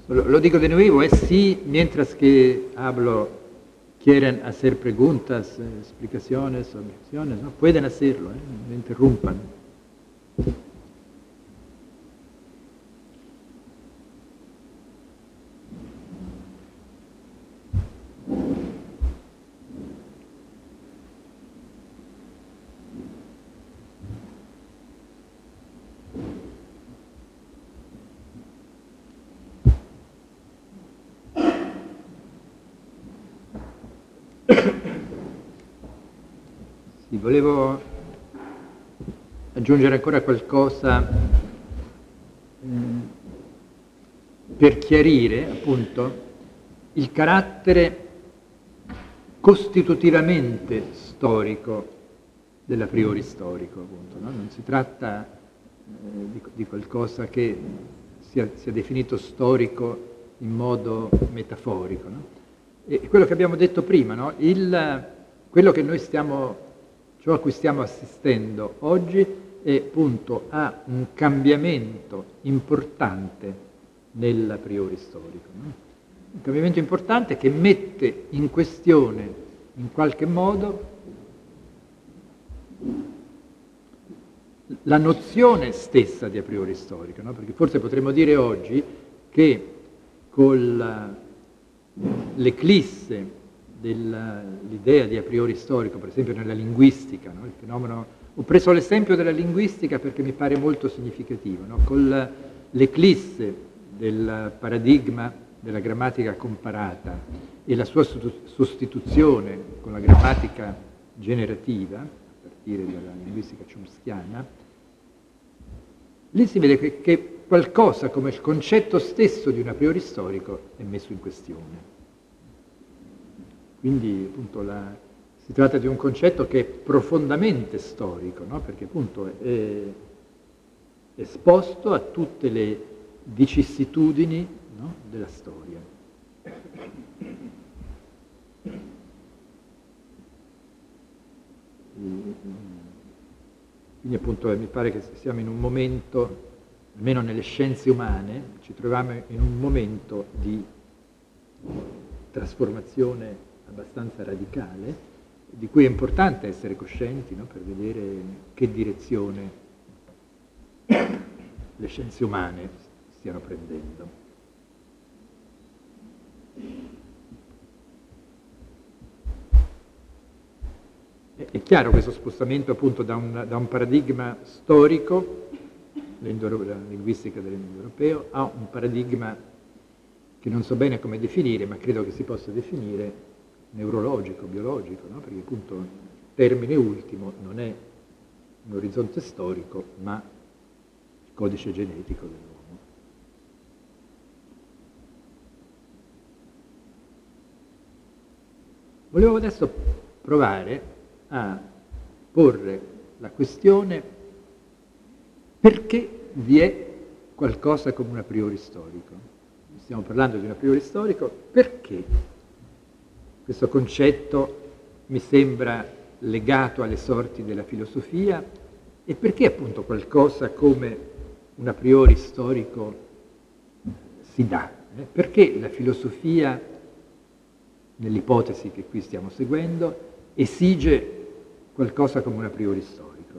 Lo digo de nuevo, sí, mientras que hablo, quieren hacer preguntas, explicaciones, objeciones, ¿no? Pueden hacerlo, no me interrumpan. Sì, volevo aggiungere ancora qualcosa per chiarire, appunto, il carattere costitutivamente storico dell'a priori storico, appunto, no? Non si tratta di qualcosa che sia definito storico in modo metaforico, no? E quello che abbiamo detto prima, no? Quello che noi ciò a cui stiamo assistendo oggi è appunto a un cambiamento importante nell'a priori storico, no? Un cambiamento importante che mette in questione, in qualche modo, la nozione stessa di a priori storico, no? Perché forse potremmo dire oggi che con l'eclisse dell'idea di a priori storico, per esempio nella linguistica, no? Il fenomeno, ho preso l'esempio della linguistica perché mi pare molto significativo, no? Con l'eclisse del paradigma della grammatica comparata e la sua sostituzione con la grammatica generativa, a partire dalla linguistica chomskiana, lì si vede che qualcosa come il concetto stesso di un a priori storico è messo in questione. Quindi appunto si tratta di un concetto che è profondamente storico, no? Perché appunto è esposto a tutte le vicissitudini, no? Della storia. Quindi appunto mi pare che siamo in un momento, almeno nelle scienze umane, ci troviamo in un momento di trasformazione abbastanza radicale, di cui è importante essere coscienti, no? Per vedere che direzione le scienze umane stiano prendendo. È chiaro questo spostamento appunto da un paradigma storico, la linguistica dell'indoeuropeo, a un paradigma che non so bene come definire, ma credo che si possa definire neurologico, biologico, no? Perché appunto il termine ultimo non è un orizzonte storico, ma il codice genetico dell'uomo. Volevo adesso provare a porre la questione perché vi è qualcosa come un a priori storico. Stiamo parlando di un a priori storico, perché questo concetto mi sembra legato alle sorti della filosofia e perché appunto qualcosa come un a priori storico si dà? Perché la filosofia, nell'ipotesi che qui stiamo seguendo, esige qualcosa come un a priori storico?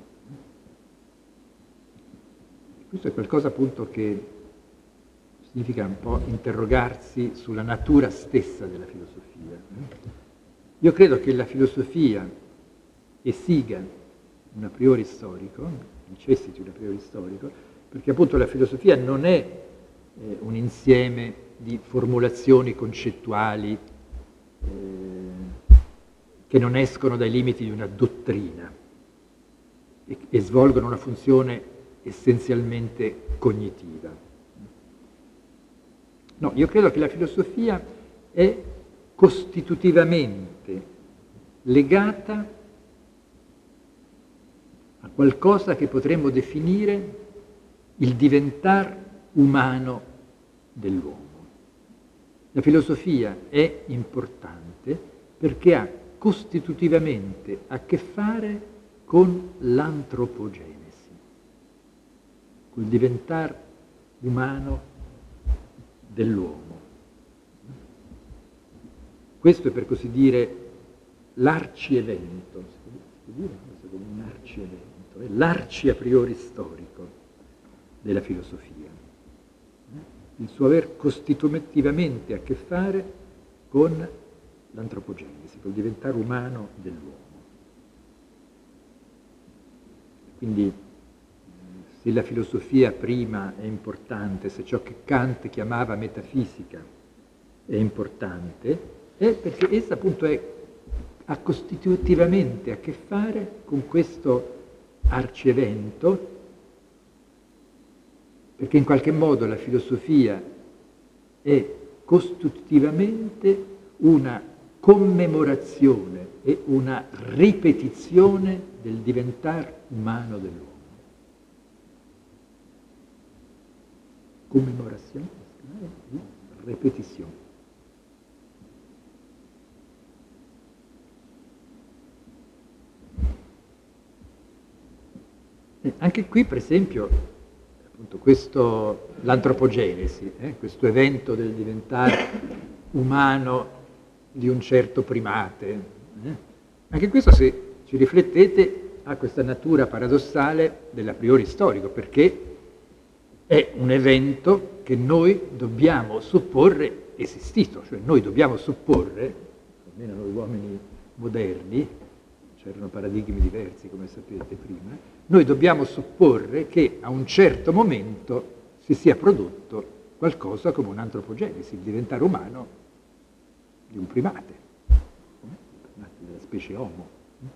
Questo è qualcosa appunto che significa un po' interrogarsi sulla natura stessa della filosofia. Io credo che la filosofia esiga un a priori storico, necessiti un a priori storico, perché appunto la filosofia non è un insieme di formulazioni concettuali che non escono dai limiti di una dottrina e svolgono una funzione essenzialmente cognitiva. No, io credo che la filosofia è costitutivamente legata a qualcosa che potremmo definire il diventar umano dell'uomo. La filosofia è importante perché ha costitutivamente a che fare con l'antropogenesi, col diventar umano dell'uomo. Questo è, per così dire, l'arcievento, si può dire questo come un arcievento, è l'arci a priori storico della filosofia, il suo aver costitutivamente a che fare con l'antropogenesi, col diventare umano dell'uomo. Quindi se la filosofia prima è importante, se ciò che Kant chiamava metafisica è importante, è perché essa appunto ha costitutivamente a che fare con questo arcievento, perché in qualche modo la filosofia è costitutivamente una commemorazione e una ripetizione del diventare umano dell'uomo. Commemorazione e ripetizione. Anche qui, per esempio, appunto, l'antropogenesi, questo evento del diventare umano di un certo primate, anche questo, se ci riflettete, ha questa natura paradossale dell'a priori storico, perché è un evento che noi dobbiamo supporre esistito, cioè noi dobbiamo supporre, almeno noi uomini moderni, c'erano paradigmi diversi come sapete prima, noi dobbiamo supporre che a un certo momento si sia prodotto qualcosa come un'antropogenesi, il diventare umano di un primate della specie Homo.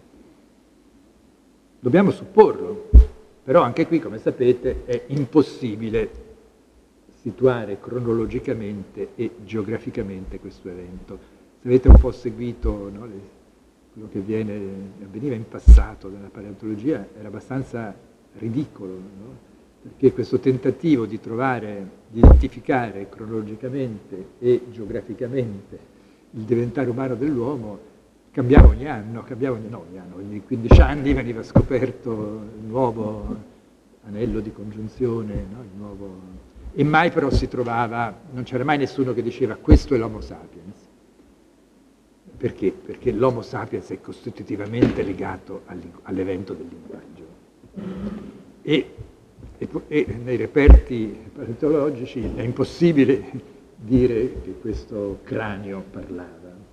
Dobbiamo supporlo, però anche qui, come sapete, è impossibile situare cronologicamente e geograficamente questo evento. Se avete un po' seguito, no, quello che avveniva in passato nella paleontologia era abbastanza ridicolo, no? Perché questo tentativo di identificare cronologicamente e geograficamente il diventare umano dell'uomo cambiava ogni anno, ogni 15 anni veniva scoperto il nuovo anello di congiunzione, no? E mai però non c'era mai nessuno che diceva questo è l'Homo sapiens. Perché? Perché l'Homo sapiens è costitutivamente legato all'evento del linguaggio. E nei reperti paleontologici è impossibile dire che questo cranio parlava.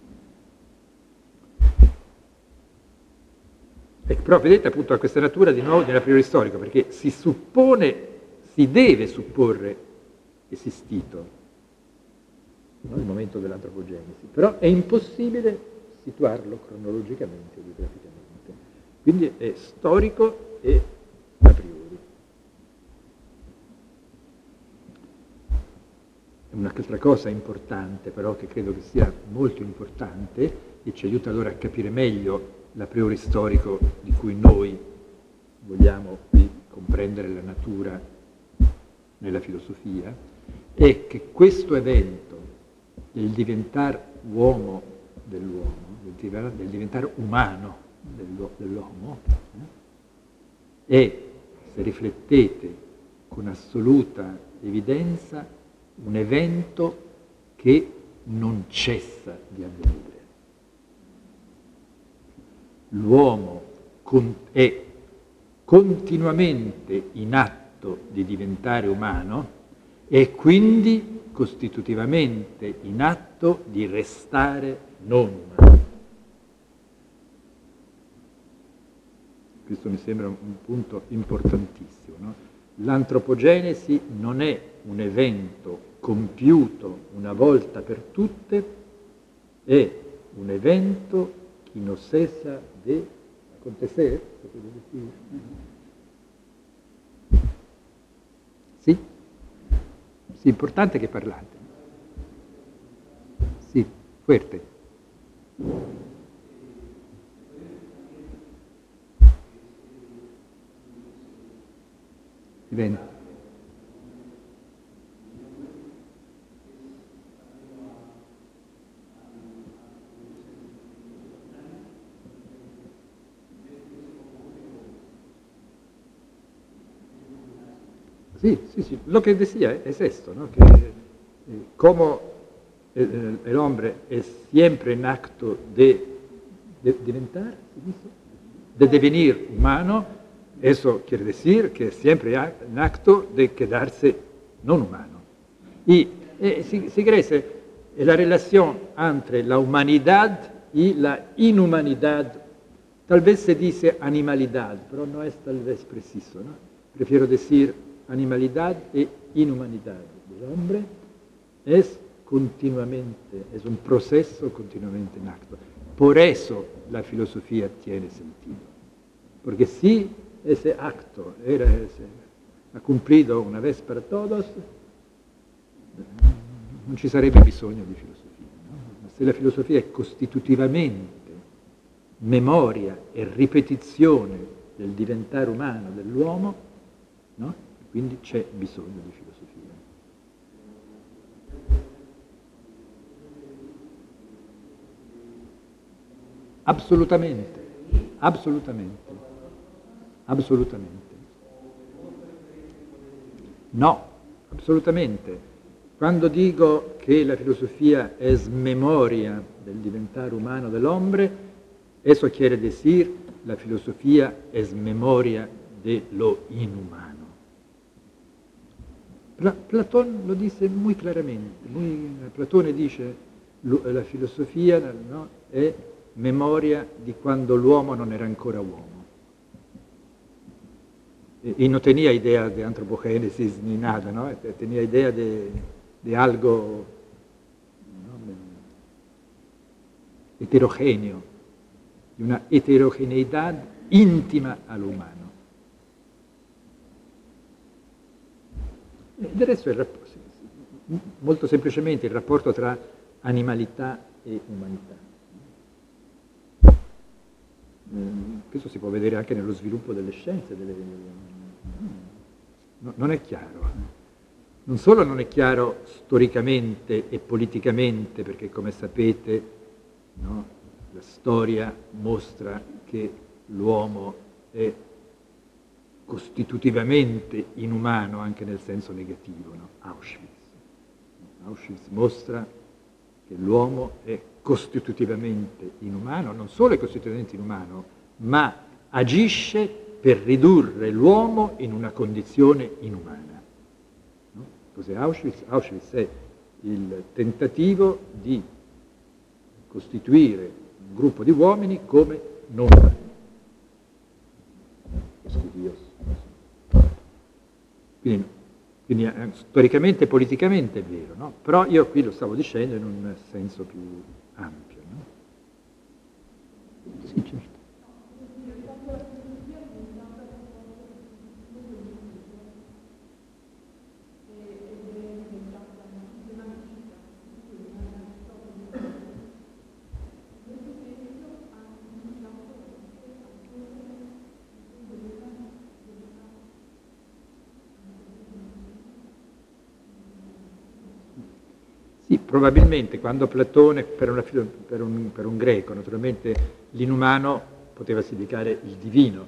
Però vedete appunto a questa natura di nuovo della priori storico, perché si deve supporre esistito, no? Il momento dell'antropogenesi, però è impossibile situarlo cronologicamente o geograficamente. Quindi è storico e a priori. Un'altra cosa importante, però, che credo che sia molto importante e ci aiuta allora a capire meglio l'a priori storico di cui noi vogliamo qui comprendere la natura nella filosofia, è che questo evento del diventare uomo dell'uomo, del diventare umano dell'uomo, è, se riflettete con assoluta evidenza, un evento che non cessa di avvenire. L'uomo è continuamente in atto di diventare umano e quindi costitutivamente in atto di restare non umano. Questo mi sembra un punto importantissimo, no? L'antropogenesi non è un evento compiuto una volta per tutte, è un evento che non cessa di acontecer. Sì? Sì, importante che parlate. Sì, fuerte. Bene. Sì, lo che decía es esto, ¿no? Que Como el hombre es siempre en acto de diventar, de devenir humano, eso quiere decir que es siempre en acto de quedarse no humano. Y si crece la relación entre la humanidad y la inhumanidad, tal vez se dice animalidad, pero no es tal vez preciso, ¿no? Prefiero decir animalidad e inhumanidad del hombre, es continuamente, es un proceso continuamente en acto. Por eso la filosofía tiene sentido, porque si ese acto ha cumplido una vez para todos, non ci sarebbe bisogno di filosofia. No? Se la filosofia è costitutivamente memoria e ripetizione del diventare umano dell'uomo, no? Quindi c'è bisogno di filosofia. Assolutamente, assolutamente, assolutamente. No, assolutamente. Quando dico che la filosofia è memoria del diventare umano del hombre, eso quiere decir la filosofia es memoria de lo inhumano. Platón lo dice muy claramente. Platone dice la filosofia, no, è memoria di quando l'uomo non era ancora uomo. Y no tenía idea de antropogénesis ni nada, ¿no? Tenía idea de algo, ¿no? Heterogéneo, de una heterogeneidad íntima al humano. Del resto, molto semplicemente il rapporto tra animalità e umanità. Questo si può vedere anche nello sviluppo delle scienze. Non è chiaro. Non solo non è chiaro storicamente e politicamente, perché come sapete, no, la storia mostra che l'uomo è costitutivamente inumano anche nel senso negativo, no? Auschwitz mostra che l'uomo è costitutivamente inumano, non solo è costitutivamente inumano, ma agisce per ridurre l'uomo in una condizione inumana. No? Cos'è Auschwitz? Auschwitz è il tentativo di costituire un gruppo di uomini come non umani. Quindi storicamente e politicamente è vero, no? Però io qui lo stavo dicendo in un senso più ampio. No? Sì, certo. Sì, probabilmente quando Platone, per un greco, naturalmente l'inumano poteva significare il divino,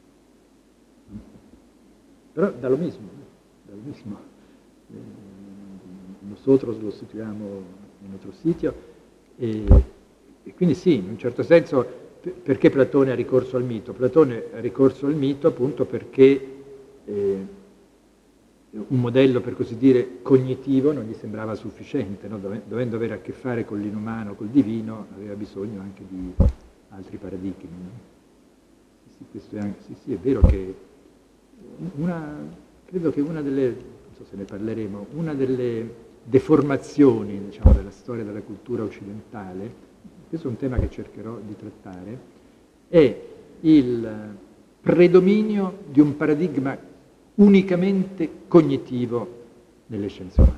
però da lo mismo. Nosotros lo studiamo in otro sitio e quindi sì, in un certo senso, perché Platone ha ricorso al mito? Platone ha ricorso al mito appunto perché un modello, per così dire, cognitivo non gli sembrava sufficiente, no? Dovendo avere a che fare con l'inumano, col divino, aveva bisogno anche di altri paradigmi. No? Questo è vero che credo che una delle, non so se ne parleremo, una delle deformazioni, diciamo, della storia della cultura occidentale, questo è un tema che cercherò di trattare, è il predominio di un paradigma unicamente cognitivo nelle scienze umane.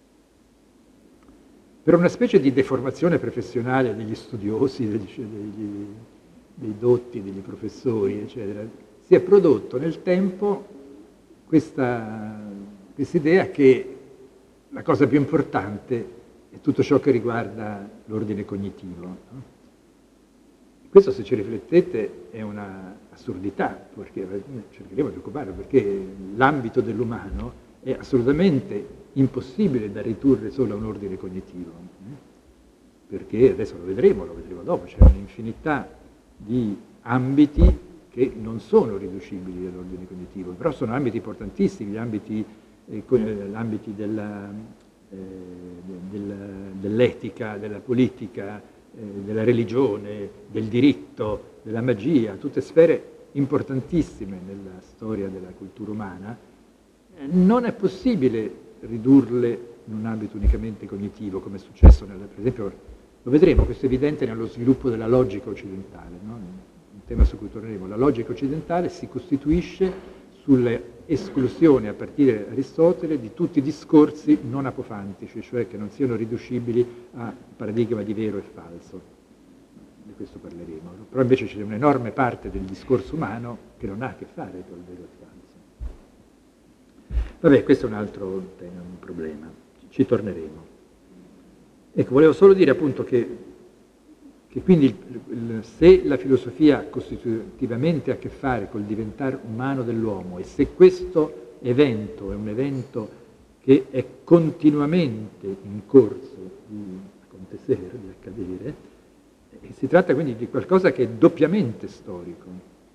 Per una specie di deformazione professionale degli studiosi, dei dotti, degli professori, eccetera, si è prodotto nel tempo questa idea che la cosa più importante è tutto ciò che riguarda l'ordine cognitivo. No? Questo, se ci riflettete, è una assurdità, perché cercheremo di occuparlo, perché l'ambito dell'umano è assolutamente impossibile da ridurre solo a un ordine cognitivo, perché adesso lo vedremo dopo, c'è un'infinità di ambiti che non sono riducibili all'ordine cognitivo, però sono ambiti importantissimi, gli ambiti dell'etica, della politica, della religione, del diritto, della magia, tutte sfere importantissime nella storia della cultura umana. Non è possibile ridurle in un ambito unicamente cognitivo, come è successo, per esempio, lo vedremo, questo è evidente nello sviluppo della logica occidentale, no? Un tema su cui torneremo. La logica occidentale si costituisce sulle esclusione a partire da Aristotele di tutti i discorsi non apofantici, cioè che non siano riducibili a paradigma di vero e falso. Di questo parleremo. Però invece c'è un'enorme parte del discorso umano che non ha a che fare con il vero e il falso. Vabbè, questo è un altro tema, un problema. Ci torneremo. Ecco, volevo solo dire appunto che quindi se la filosofia costitutivamente ha a che fare col diventare umano dell'uomo e se questo evento è un evento che è continuamente in corso di acontecer, di accadere, si tratta quindi di qualcosa che è doppiamente storico.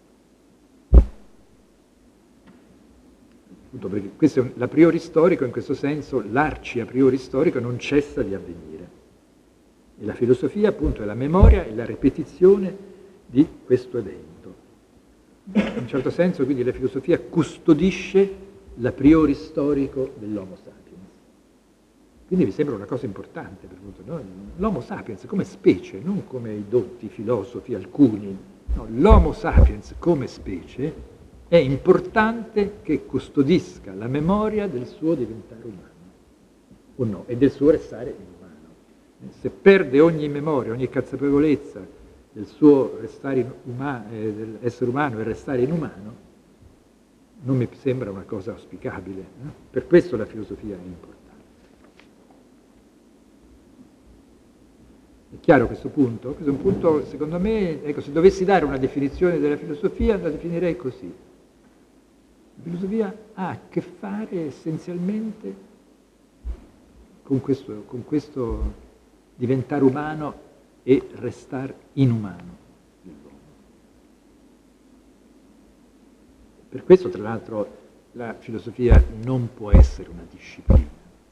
Appunto perché questo è l'a priori storico, in questo senso l'arci a priori storico non cessa di avvenire. E la filosofia appunto è la memoria e la ripetizione di questo evento. In un certo senso quindi la filosofia custodisce l'a priori storico dell'Homo sapiens. Quindi mi sembra una cosa importante, no? L'Homo sapiens come specie, non come i dotti filosofi alcuni, no, l'Homo sapiens come specie è importante che custodisca la memoria del suo diventare umano, o no, e del suo restare umano. Se perde ogni memoria, ogni consapevolezza del suo restare dell'essere umano e restare inumano, non mi sembra una cosa auspicabile. No? Per questo la filosofia è importante. È chiaro questo punto? Questo è un punto, secondo me, ecco, se dovessi dare una definizione della filosofia, la definirei così. La filosofia ha a che fare essenzialmente con questo diventare umano e restare inumano dell'uomo. Per questo, tra l'altro, la filosofia non può essere una disciplina.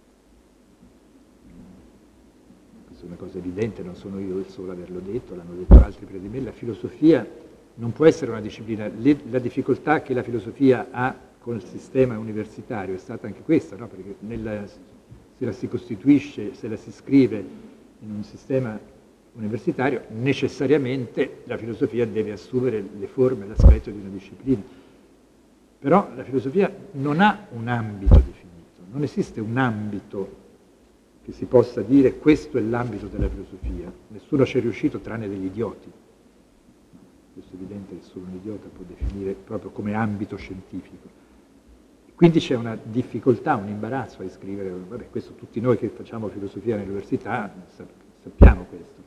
Questa è una cosa evidente, non sono io il solo ad averlo detto, l'hanno detto altri prima di me. La filosofia non può essere una disciplina. La difficoltà che la filosofia ha con il sistema universitario è stata anche questa, no? Perché se la si costituisce, se la si scrive in un sistema universitario, necessariamente la filosofia deve assumere le forme e l'aspetto di una disciplina. Però la filosofia non ha un ambito definito, non esiste un ambito che si possa dire questo è l'ambito della filosofia. Nessuno ci è riuscito tranne degli idioti. Questo è evidente che solo un idiota può definire proprio come ambito scientifico. Quindi c'è una difficoltà, un imbarazzo a scrivere, vabbè, questo tutti noi che facciamo filosofia all'università sappiamo questo.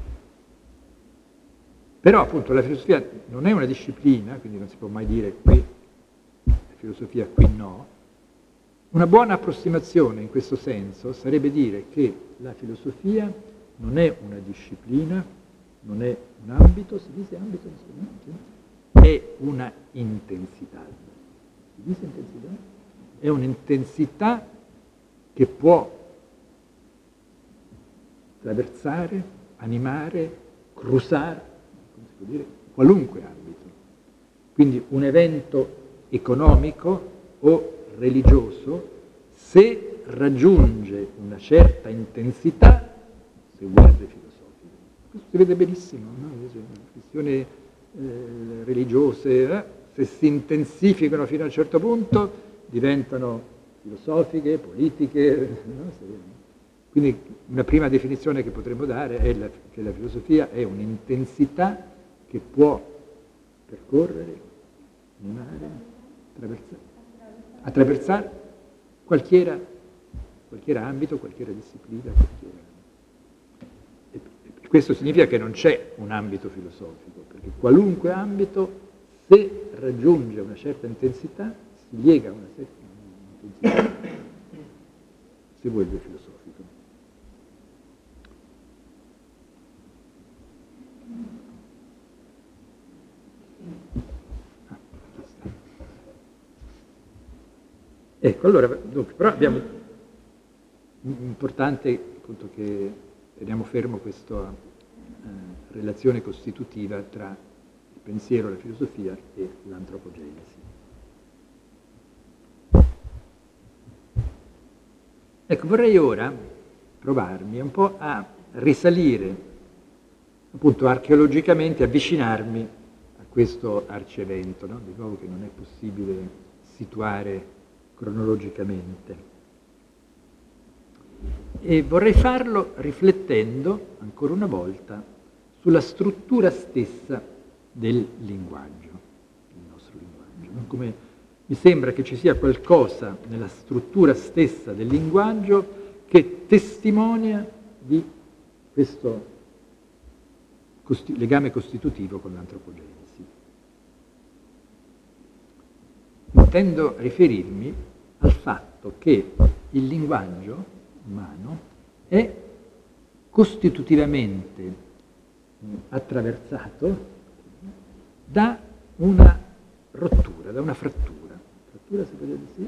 Però appunto la filosofia non è una disciplina, quindi non si può mai dire qui la filosofia, qui no. Una buona approssimazione in questo senso sarebbe dire che la filosofia non è una disciplina, non è un ambito, si dice ambito, è una intensità. È un'intensità che può attraversare, animare, crusare, come si può dire, qualunque ambito. Quindi un evento economico o religioso, se raggiunge una certa intensità, si guarda filosofico. Questo si vede benissimo, no? Le questioni religiose, se si intensificano fino a un certo punto, diventano filosofiche, politiche. No? Quindi una prima definizione che potremmo dare è che la filosofia è un'intensità che può percorrere, animare, attraversare qualchiera ambito, qualchiera disciplina. E questo significa che non c'è un ambito filosofico, perché qualunque ambito, se raggiunge una certa intensità, si lega a una certa intensità se vuoi il bel filosofico. Ecco, allora, dunque, però abbiamo importante appunto che teniamo fermo questa relazione costitutiva tra il pensiero, la filosofia e l'antropogenesi. Ecco, vorrei ora provarmi un po' a risalire, appunto archeologicamente, avvicinarmi a questo arcevento, no? Di nuovo che non è possibile situare cronologicamente. E vorrei farlo riflettendo, ancora una volta, sulla struttura stessa del linguaggio, del nostro linguaggio. No? Come mi sembra che ci sia qualcosa nella struttura stessa del linguaggio che testimonia di questo legame costitutivo con l'antropogenesi. Intendo riferirmi al fatto che il linguaggio umano è costitutivamente attraversato da una rottura, da una frattura. Frattura, si può dire sì?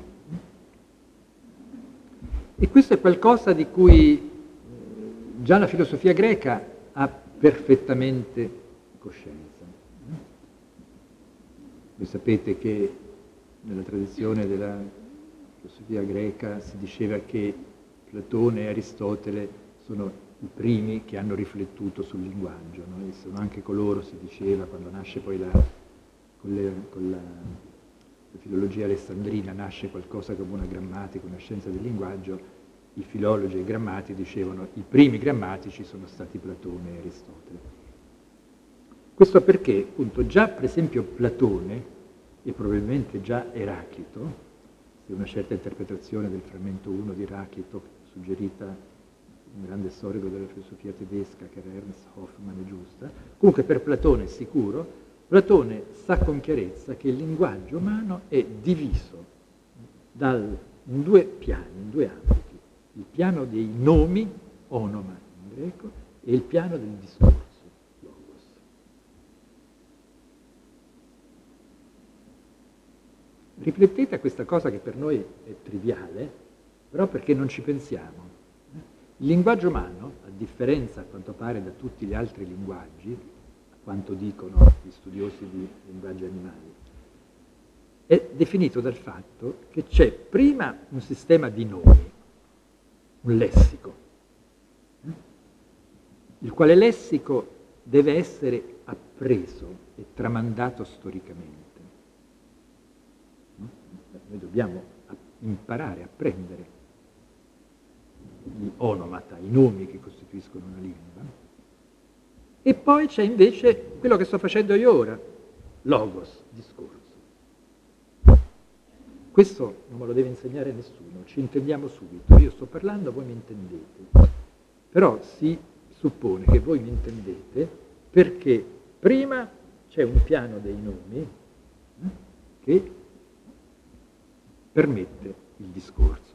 E questo è qualcosa di cui già la filosofia greca ha perfettamente coscienza. Voi sapete che nella tradizione della filosofia greca si diceva che Platone e Aristotele sono i primi che hanno riflettuto sul linguaggio, no? E sono anche coloro, si diceva, quando nasce poi con la filologia alessandrina, nasce qualcosa come una grammatica, una scienza del linguaggio, i filologi e i grammatici dicevano i primi grammatici sono stati Platone e Aristotele. Questo perché, appunto, già per esempio Platone e probabilmente già Eraclito, se una certa interpretazione del frammento 1 di Eraclito, suggerita un grande storico della filosofia tedesca che era Ernst Hoffmann, è giusta, comunque per Platone è sicuro, Platone sa con chiarezza che il linguaggio umano è diviso in due piani, in due ambiti, il piano dei nomi, onoma in greco, e il piano del discorso. Riflettete a questa cosa che per noi è triviale, però perché non ci pensiamo. Il linguaggio umano, a differenza a quanto pare da tutti gli altri linguaggi, a quanto dicono gli studiosi di linguaggi animali, è definito dal fatto che c'è prima un sistema di nomi, un lessico, il quale lessico deve essere appreso e tramandato storicamente. Noi dobbiamo imparare a apprendere gli onomata, i nomi che costituiscono una lingua. E poi c'è invece quello che sto facendo io ora, logos, discorso. Questo non me lo deve insegnare nessuno, ci intendiamo subito. Io sto parlando, voi mi intendete. Però si suppone che voi mi intendete perché prima c'è un piano dei nomi che permette il discorso.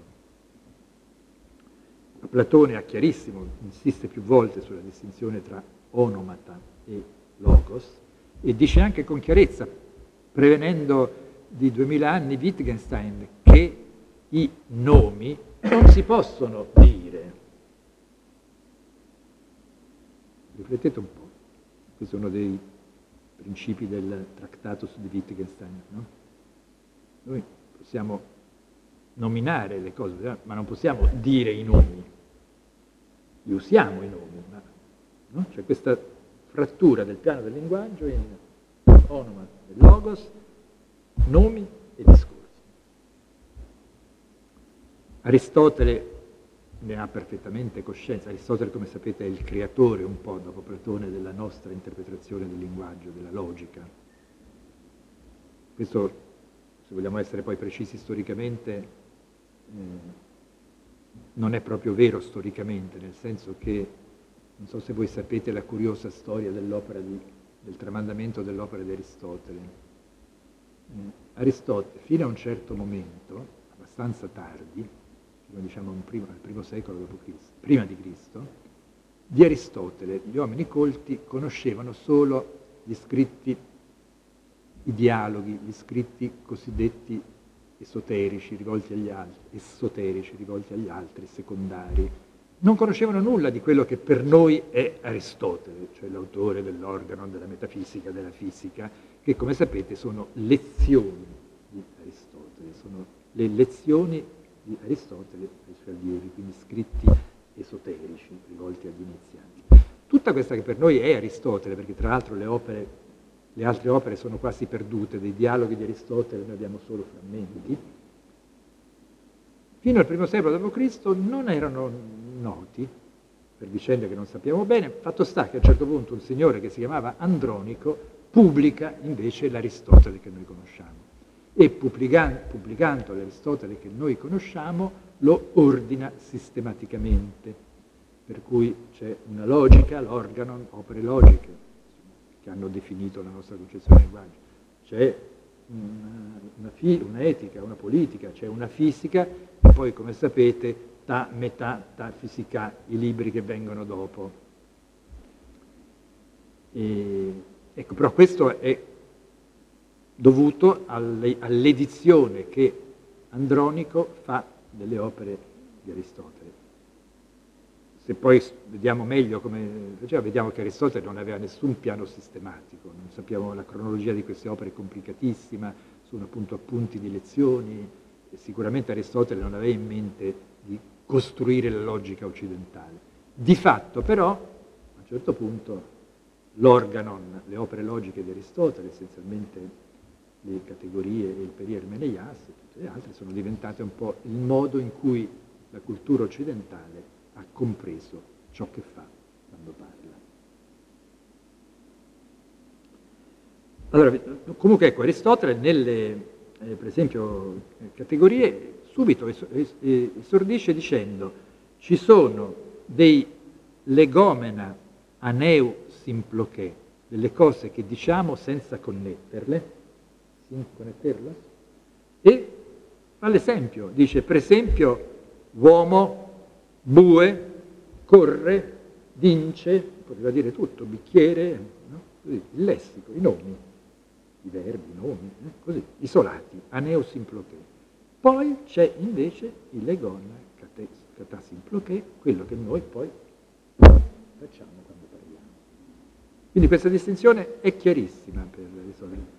Platone ha chiarissimo, insiste più volte sulla distinzione tra onomata e logos e dice anche con chiarezza, prevenendo di 2000 anni Wittgenstein, che i nomi non si possono dire. Riflettete un po', questo è uno dei principi del Tractatus di Wittgenstein, no? Noi possiamo nominare le cose, ma non possiamo dire i nomi. Li usiamo i nomi, ma no? C'è questa frattura del piano del linguaggio in onoma e logos, nomi e discorsi. Aristotele ne ha perfettamente coscienza. Aristotele, come sapete, è il creatore un po', dopo Platone, della nostra interpretazione del linguaggio, della logica. Questo, se vogliamo essere poi precisi storicamente, non è proprio vero storicamente, nel senso che, non so se voi sapete la curiosa storia dell'opera del tramandamento dell'opera di Aristotele. Aristotele, fino a un certo momento, abbastanza tardi, diciamo al primo secolo d.C., prima di Cristo, di Aristotele gli uomini colti conoscevano solo gli scritti, i dialoghi, gli scritti cosiddetti esoterici rivolti agli altri, secondari. Non conoscevano nulla di quello che per noi è Aristotele, cioè l'autore dell'Organon, della metafisica, della fisica, che come sapete sono lezioni di Aristotele, sono le lezioni di Aristotele ai suoi allievi, quindi scritti esoterici rivolti agli iniziati. Tutta questa che per noi è Aristotele, perché tra l'altro le altre opere sono quasi perdute, dei dialoghi di Aristotele noi abbiamo solo frammenti, fino al primo secolo d.C. non erano noti, per vicende che non sappiamo bene. Fatto sta che a un certo punto un signore che si chiamava Andronico pubblica invece l'Aristotele che noi conosciamo, e pubblicando l'Aristotele che noi conosciamo lo ordina sistematicamente, per cui c'è una logica, l'Organon, opere logiche che hanno definito la nostra concezione del linguaggio, c'è un'etica, una politica, c'è una fisica, e poi come sapete fisica, i libri che vengono dopo. Ecco, però questo è dovuto all'edizione che Andronico fa delle opere di Aristotele. Se poi vediamo meglio come faceva, vediamo che Aristotele non aveva nessun piano sistematico, non sappiamo, la cronologia di queste opere è complicatissima, sono appunto appunti di lezioni, e sicuramente Aristotele non aveva in mente di costruire la logica occidentale. Di fatto però, a un certo punto, l'Organon, le opere logiche di Aristotele, essenzialmente le categorie e il Perier-Meneias e tutte le altre, sono diventate un po' il modo in cui la cultura occidentale ha compreso ciò che fa quando parla. Allora, comunque ecco, Aristotele nelle, per esempio, categorie, subito esordisce dicendo: ci sono dei legomena aneu simploché, delle cose che diciamo senza connetterle, e fa l'esempio, dice per esempio uomo, bue, corre, vince, poteva dire tutto, bicchiere, no? Così, il lessico, i nomi, i verbi, i nomi, così, isolati, aneo simploché. Poi c'è invece il legona catà simploché, quello che noi poi facciamo quando parliamo. Quindi questa distinzione è chiarissima per risolvere.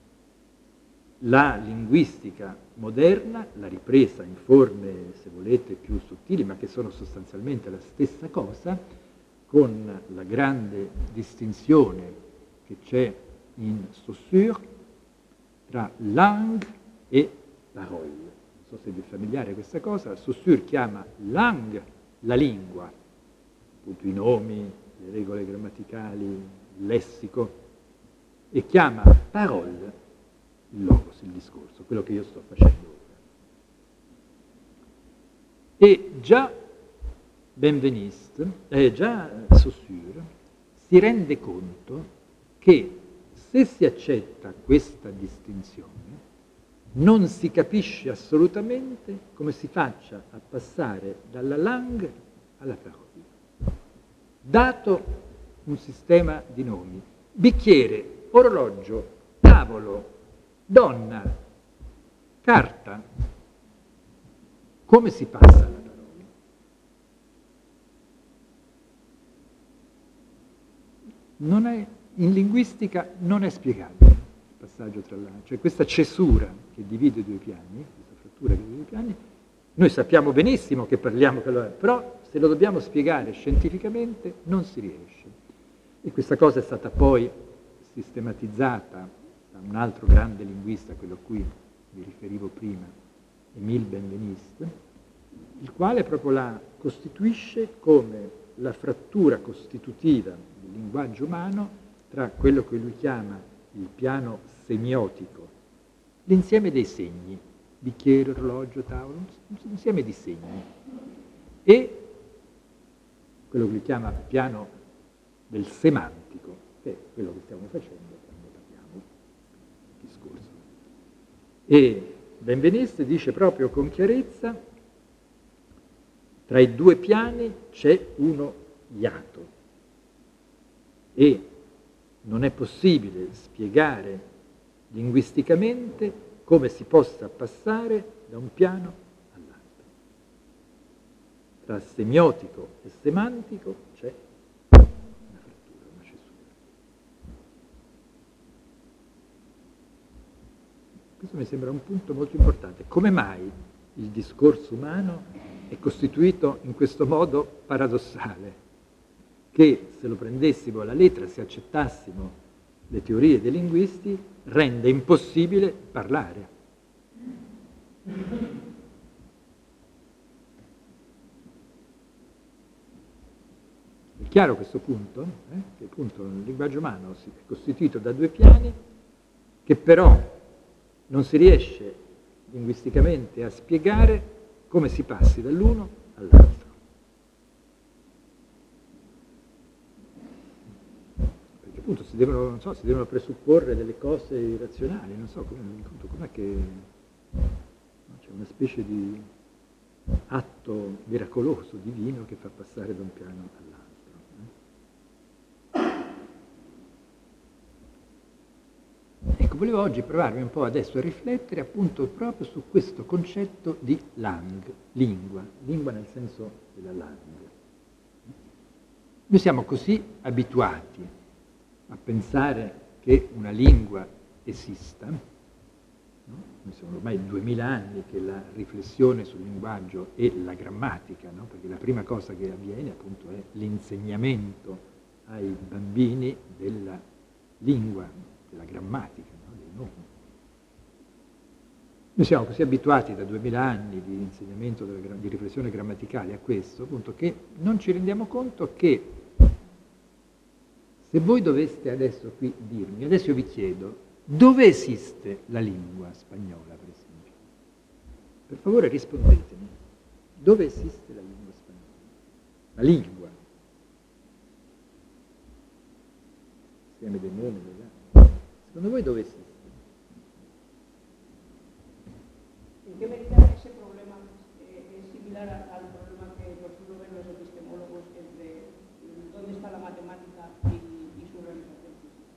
La linguistica moderna l'ha ripresa in forme, se volete, più sottili, ma che sono sostanzialmente la stessa cosa, con la grande distinzione che c'è in Saussure tra langue e parole. Non so se vi è familiare questa cosa. Saussure chiama langue la lingua, appunto i nomi, le regole grammaticali, il lessico, e chiama parole il logos, il discorso, quello che io sto facendo ora. E già Benveniste, già Saussure, si rende conto che se si accetta questa distinzione non si capisce assolutamente come si faccia a passare dalla langue alla parola. Dato un sistema di nomi, bicchiere, orologio, tavolo, donna, carta, come si passa alla parola? In linguistica non è spiegabile il passaggio tra l'altro, cioè questa cesura che divide i due piani, questa frattura che divide i due piani, noi sappiamo benissimo che parliamo, però se lo dobbiamo spiegare scientificamente non si riesce. E questa cosa è stata poi sistematizzata da un altro grande linguista, quello a cui vi riferivo prima, Émile Benveniste, il quale proprio la costituisce come la frattura costitutiva del linguaggio umano tra quello che lui chiama il piano semiotico, l'insieme dei segni, bicchiere, orologio, tavolo, un insieme di segni, e quello che lui chiama piano del semantico, che è quello che stiamo facendo quando parliamo discorso. E Benveniste dice proprio con chiarezza Tra i due piani c'è uno iato e non è possibile spiegare linguisticamente come si possa passare da un piano all'altro. Tra semiotico e semantico c'è una frattura, una cesura. Questo mi sembra un punto molto importante. Come mai il discorso umano è costituito in questo modo paradossale, che se lo prendessimo alla lettera, se accettassimo le teorie dei linguisti, rende impossibile parlare. È chiaro questo punto? Che appunto il linguaggio umano è costituito da due piani che però non si riesce linguisticamente a spiegare come si passi dall'uno all'altro. Perché appunto si devono presupporre delle cose irrazionali, non so com'è che c'è una specie di atto miracoloso, divino, che fa passare da un piano all'altro. Ecco, volevo oggi provarmi un po' adesso a riflettere appunto proprio su questo concetto di lingua nel senso della langue. Noi siamo così abituati a pensare che una lingua esista, no? Noi sono ormai 2000 anni che la riflessione sul linguaggio è la grammatica, no? Perché la prima cosa che avviene appunto è l'insegnamento ai bambini della lingua, della grammatica, no? Dei nomi. Noi siamo così abituati da 2000 anni di insegnamento di riflessione grammaticale a questo, appunto, che non ci rendiamo conto che se voi doveste adesso qui dirmi, adesso io vi chiedo, dove esiste la lingua spagnola, per esempio? Per favore rispondetemi, dove esiste la lingua spagnola? La lingua. Insieme dei nomi, degli altri. Secondo voi dove esiste? ¿En qué medida ese problema es similar al problema que nosotros ven los epistemólogos entre dónde está la matemática y su realización física?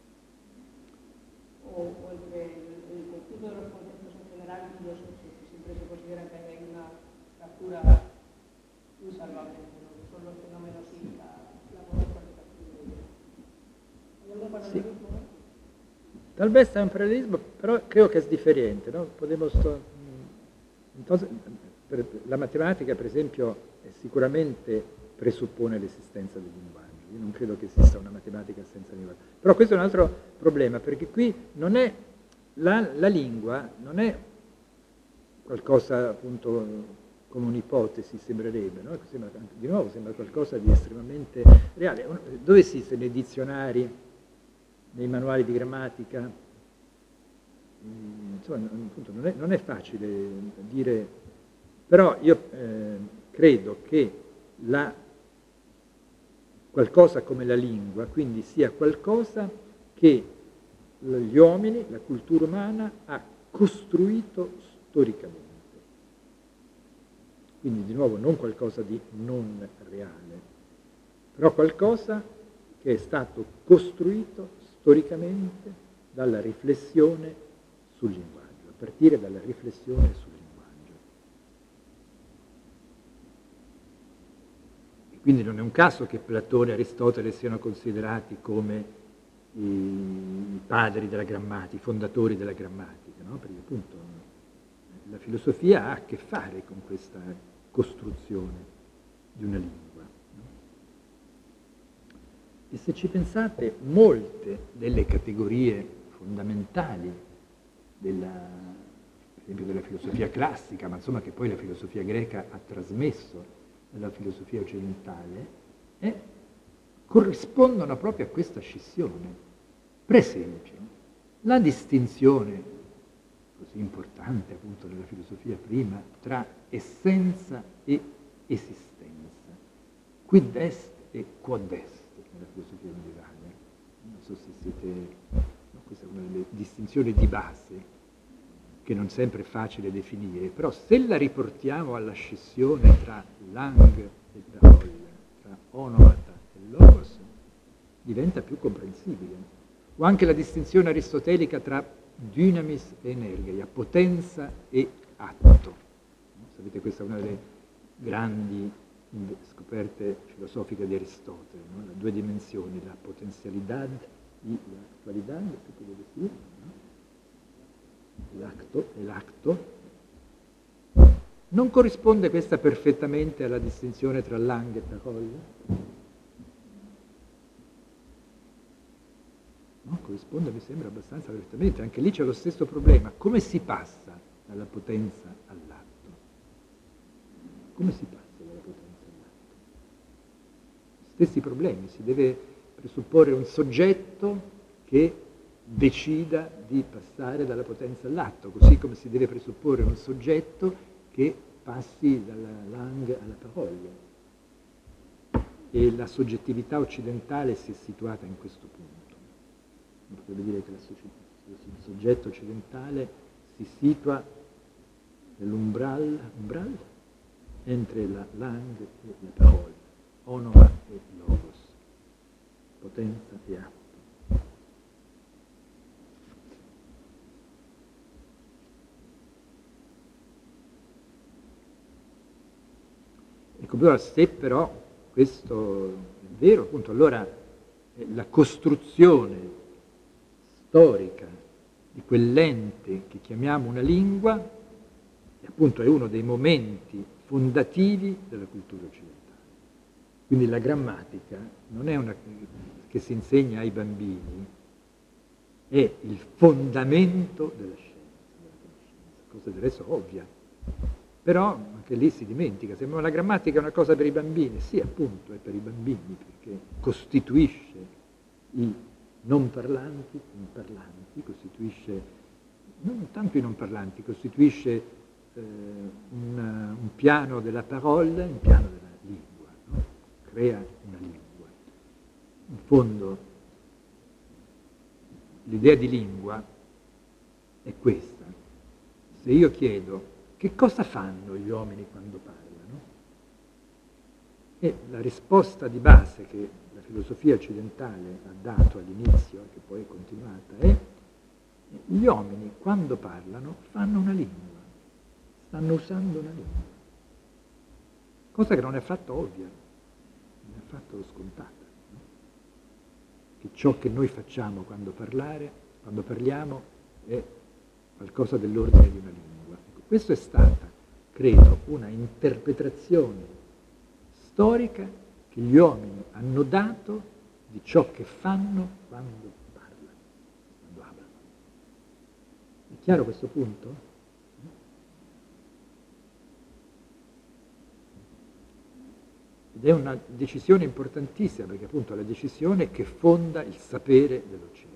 O entre el conjunto de los conceptos en general y los hechos, que siempre se considera que hay una fractura insalvable entre lo que son los fenómenos y la conceptualización de ellos. ¿Hay algún paralelismo? Sì. Talvez è un parallelismo, però credo che è differente, no? La matematica, per esempio, sicuramente presuppone l'esistenza del linguaggio. Io non credo che esista una matematica senza linguaggio. Però questo è un altro problema, perché qui non è la lingua non è qualcosa appunto come un'ipotesi, sembrerebbe, no? Di nuovo sembra qualcosa di estremamente reale. Dove esiste nei dizionari, nei manuali di grammatica? Insomma, appunto, non è facile dire, però io credo che qualcosa come la lingua quindi sia qualcosa che gli uomini, la cultura umana ha costruito storicamente. Quindi di nuovo non qualcosa di non reale, però qualcosa che è stato costruito storicamente dalla riflessione sul linguaggio, a partire dalla riflessione sul linguaggio. E quindi non è un caso che Platone e Aristotele siano considerati come i padri della grammatica, i fondatori della grammatica, no? Perché appunto la filosofia ha a che fare con questa costruzione di una lingua. No? E se ci pensate, molte delle categorie fondamentali per esempio della filosofia classica, ma insomma che poi la filosofia greca ha trasmesso alla filosofia occidentale, corrispondono proprio a questa scissione. Per esempio, la distinzione così importante appunto nella filosofia prima tra essenza e esistenza, quid est e quod est nella filosofia medievale. Non so se siete... Questa è una delle distinzioni di base che non sempre è facile definire, però se la riportiamo alla scissione tra langue e parole, tra onomata e logos, diventa più comprensibile. O anche la distinzione aristotelica tra dynamis e energia, potenza e atto. Sapete, questa è una delle grandi scoperte filosofiche di Aristotele, no? Le due dimensioni, la potenzialidad y la actualidad, se può dire, no? L'acto e l'acto. Non corrisponde questa perfettamente alla distinzione tra langue e parole? No, corrisponde, mi sembra, abbastanza perfettamente. Anche lì c'è lo stesso problema. Come si passa dalla potenza all'atto? Come si passa dalla potenza all'atto? Stessi problemi, si deve presupporre un soggetto che decida di passare dalla potenza all'atto, così come si deve presupporre un soggetto che passi dalla langue alla parola. E la soggettività occidentale si è situata in questo punto. Potrebbe dire che il soggetto occidentale si situa nell'umbral entre la langue e la parola, onoma e logos, potenza e atto. Ecco, se però questo è vero, appunto, allora la costruzione storica di quell'ente che chiamiamo una lingua, appunto, è uno dei momenti fondativi della cultura occidentale. Quindi la grammatica non è una che si insegna ai bambini, è il fondamento della scienza, cosa del resto ovvia. Però anche lì si dimentica, sembra la grammatica è una cosa per i bambini. Sì, appunto, è per i bambini, perché costituisce i non parlanti, i parlanti, costituisce, non tanto i non parlanti, costituisce un piano della parola, un piano della lingua, no? Crea una lingua. In fondo, l'idea di lingua è questa. Se io chiedo che cosa fanno gli uomini quando parlano, e la risposta di base che la filosofia occidentale ha dato all'inizio, e che poi è continuata, è gli uomini quando parlano fanno una lingua, stanno usando una lingua, cosa che non è affatto ovvia, non è affatto scontata, no? Che ciò che noi facciamo quando parliamo è qualcosa dell'ordine di una lingua. Ecco, questa è stata, credo, una interpretazione storica che gli uomini hanno dato di ciò che fanno quando parlano, quando parlano. È chiaro questo punto? Ed è una decisione importantissima, perché appunto è la decisione che fonda il sapere dell'Occidente.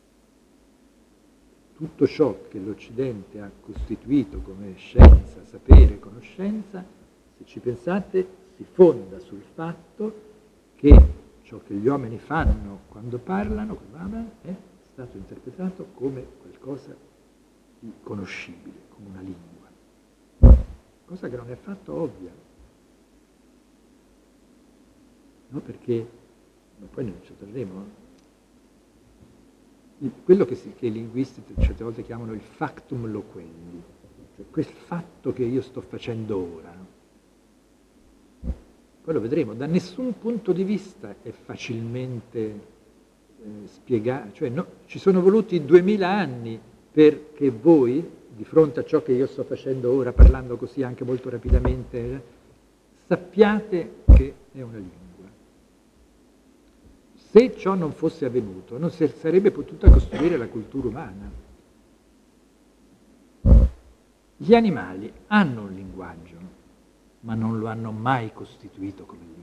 Tutto ciò che l'Occidente ha costituito come scienza, sapere, conoscenza, se ci pensate, si fonda sul fatto che ciò che gli uomini fanno quando parlano è stato interpretato come qualcosa di conoscibile, come una lingua. Cosa che non è affatto ovvia. No, perché, ma poi ne ci torneremo, quello che i linguisti certe volte chiamano il factum loquendi, cioè quel fatto che io sto facendo ora, no? Poi lo vedremo, da nessun punto di vista è facilmente spiegato, cioè no, ci sono voluti 2000 anni perché voi, di fronte a ciò che io sto facendo ora, parlando così anche molto rapidamente, sappiate che è una lingua. Se ciò non fosse avvenuto, non si sarebbe potuta costruire la cultura umana. Gli animali hanno un linguaggio, ma non lo hanno mai costituito come lingua.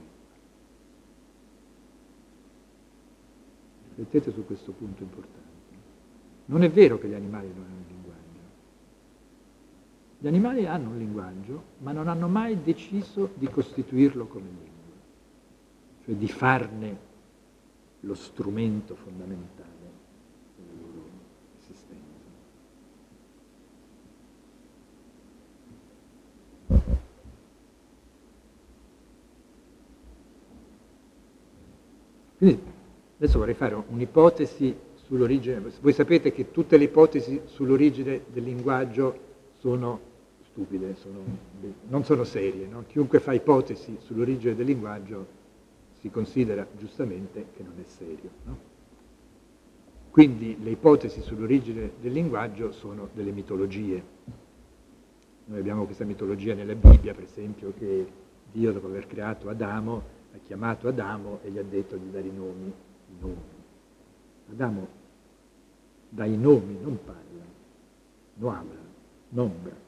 Riflettete su questo punto importante. Non è vero che gli animali non hanno un linguaggio. Gli animali hanno un linguaggio, ma non hanno mai deciso di costituirlo come lingua, cioè di farne lo strumento fondamentale della loro esistenza. Quindi adesso vorrei fare un'ipotesi sull'origine. Voi sapete che tutte le ipotesi sull'origine del linguaggio sono stupide, non sono serie, no? Chiunque fa ipotesi sull'origine del linguaggio si considera giustamente che non è serio, no? Quindi le ipotesi sull'origine del linguaggio sono delle mitologie. Noi abbiamo questa mitologia nella Bibbia, per esempio, che Dio, dopo aver creato Adamo, ha chiamato Adamo e gli ha detto di dare i nomi. Adamo dà i nomi, non parla. No habla, nombra.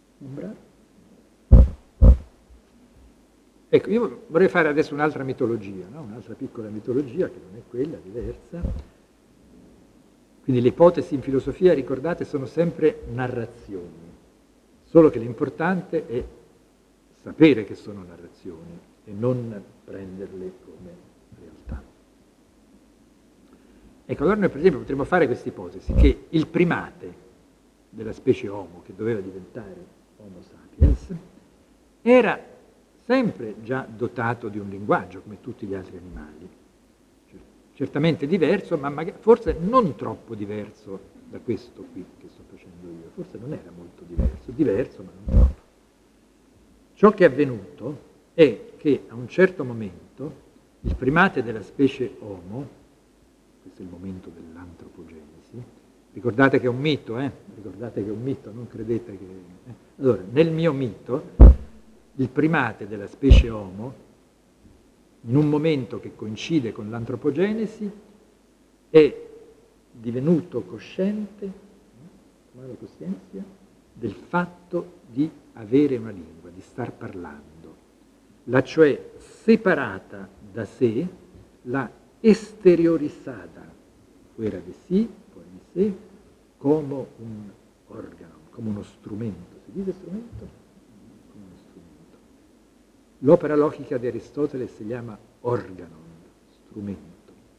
Ecco, io vorrei fare adesso un'altra mitologia, no? Un'altra piccola mitologia che non è quella, diversa. Quindi le ipotesi in filosofia, ricordate, sono sempre narrazioni, solo che l'importante è sapere che sono narrazioni e non prenderle come realtà. Ecco, allora noi per esempio potremmo fare questa ipotesi, che il primate della specie Homo, che doveva diventare Homo sapiens, era sempre già dotato di un linguaggio, come tutti gli altri animali. Certamente diverso, ma forse non troppo diverso da questo qui che sto facendo io. Forse non era molto diverso, ma non troppo. Ciò che è avvenuto è che a un certo momento il primate della specie Homo, questo è il momento dell'antropogenesi, ricordate che è un mito, Ricordate che è un mito, non credete che... Allora, nel mio mito, il primate della specie Homo, in un momento che coincide con l'antropogenesi, è divenuto cosciente del fatto di avere una lingua, di star parlando. L'ha cioè separata da sé, l'ha esteriorizzata fuera di sé, come un organo, come uno strumento. Si dice strumento? L'opera logica di Aristotele si chiama organon, strumento.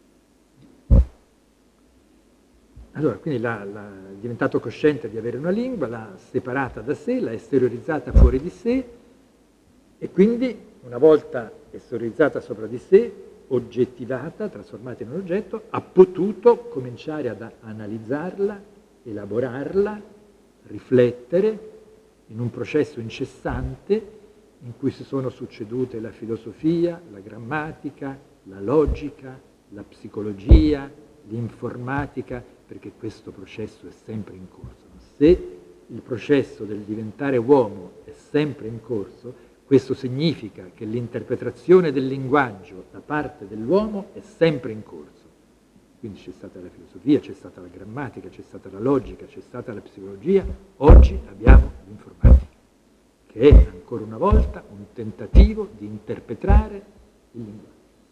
Allora, quindi è diventato cosciente di avere una lingua, l'ha separata da sé, l'ha esteriorizzata fuori di sé e quindi, una volta esteriorizzata sopra di sé, oggettivata, trasformata in un oggetto, ha potuto cominciare ad analizzarla, elaborarla, riflettere in un processo incessante in cui si sono succedute la filosofia, la grammatica, la logica, la psicologia, l'informatica, perché questo processo è sempre in corso. Se il processo del diventare uomo è sempre in corso, questo significa che l'interpretazione del linguaggio da parte dell'uomo è sempre in corso. Quindi c'è stata la filosofia, c'è stata la grammatica, c'è stata la logica, c'è stata la psicologia, oggi abbiamo l'informatica, che è ancora una volta un tentativo di interpretare il linguaggio.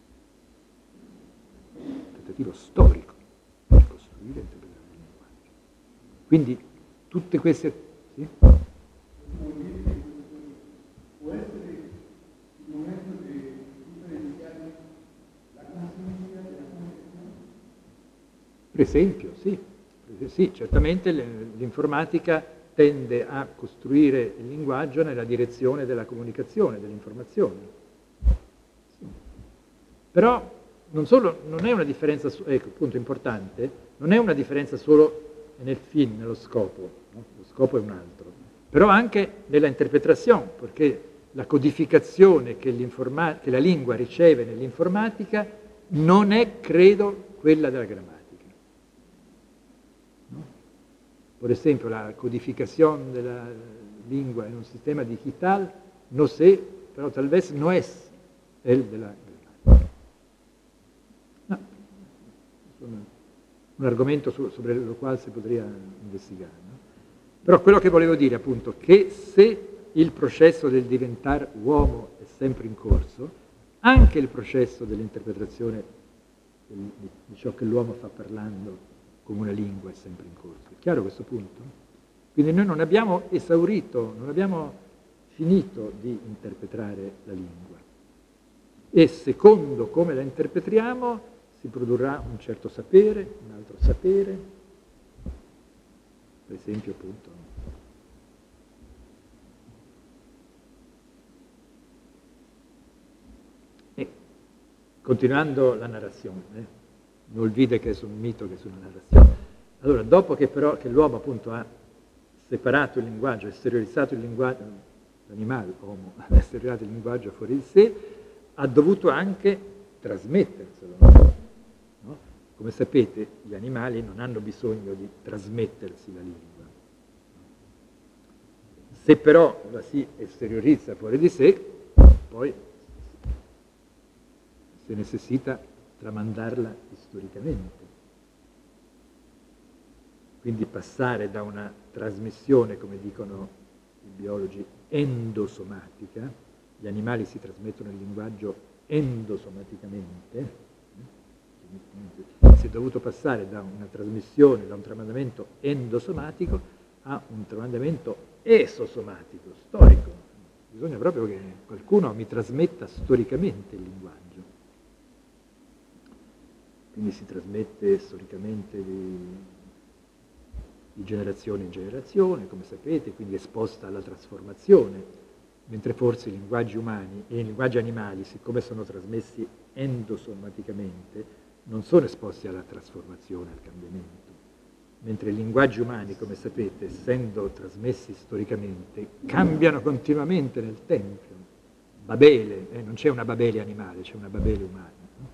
Un tentativo storico per costruire e interpretare il linguaggio. Quindi tutte queste... Sì? Può essere il momento che differenziare la consegna della comunicazione? Per esempio, sì. Sì, certamente l'informatica tende a costruire il linguaggio nella direzione della comunicazione, dell'informazione. Sì. Però non è una differenza, ecco, punto importante, non è una differenza solo nel fin, nello scopo, no? Lo scopo è un altro, però anche nella interpretazione, perché la codificazione che la lingua riceve nell'informatica non è, credo, quella della grammatica. Per esempio, la codificazione della lingua in un sistema digital no sé, però tal vez no es el de la grammatica. No, un argomento sobre lo quale si potrebbe investigare. No? Però quello che volevo dire, appunto, che se il processo del diventare uomo è sempre in corso, anche il processo dell'interpretazione di ciò che l'uomo fa parlando come una lingua è sempre in corso. È chiaro questo punto? Quindi noi non abbiamo esaurito, non abbiamo finito di interpretare la lingua. E secondo come la interpretiamo si produrrà un certo sapere, un altro sapere, per esempio appunto. continuando la narrazione, non olvide che è un mito, che è una narrazione. Allora, dopo che però che l'uomo appunto ha separato il linguaggio, esteriorizzato il linguaggio, l'animale, l'uomo, ha esteriorizzato il linguaggio fuori di sé, ha dovuto anche trasmetterselo. No? Come sapete, gli animali non hanno bisogno di trasmettersi la lingua. Se però la si esteriorizza fuori di sé, poi si necessita tramandarla storicamente. Quindi passare da una trasmissione, come dicono i biologi, endosomatica, gli animali si trasmettono il linguaggio endosomaticamente, si è dovuto passare da una trasmissione, da un tramandamento endosomatico a un tramandamento esosomatico, storico. Bisogna proprio che qualcuno mi trasmetta storicamente il linguaggio. Quindi si trasmette storicamente di generazione in generazione, come sapete, quindi esposta alla trasformazione, mentre forse i linguaggi umani e i linguaggi animali, siccome sono trasmessi endosomaticamente, non sono esposti alla trasformazione, al cambiamento. Mentre i linguaggi umani, come sapete, essendo trasmessi storicamente, cambiano continuamente nel tempo. Babele, non c'è una Babele animale, c'è una Babele umana. No?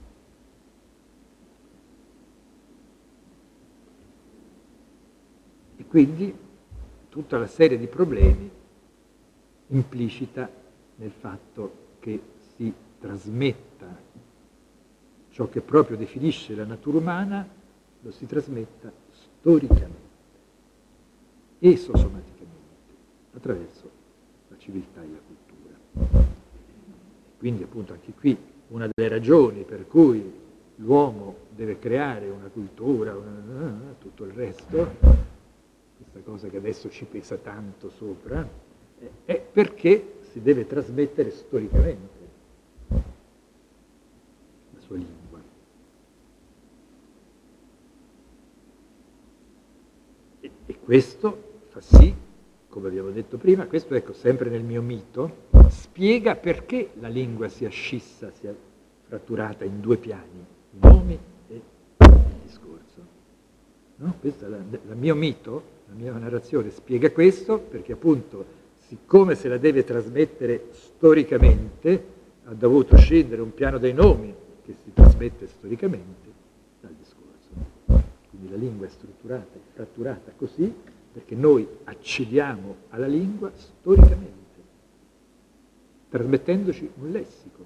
E quindi tutta la serie di problemi implicita nel fatto che si trasmetta ciò che proprio definisce la natura umana, lo si trasmetta storicamente, esosomaticamente, attraverso la civiltà e la cultura. Quindi appunto anche qui una delle ragioni per cui l'uomo deve creare una cultura, tutto il resto, questa cosa che adesso ci pesa tanto sopra, è perché si deve trasmettere storicamente la sua lingua. E questo fa sì, come abbiamo detto prima, questo ecco sempre nel mio mito, spiega perché la lingua sia scissa, sia fratturata in due piani, i nomi e il discorso. No? Questo è il mio mito, la mia narrazione spiega questo perché appunto siccome se la deve trasmettere storicamente ha dovuto scendere un piano dei nomi che si trasmette storicamente dal discorso. Quindi la lingua è strutturata, è fratturata così perché noi accediamo alla lingua storicamente, trasmettendoci un lessico.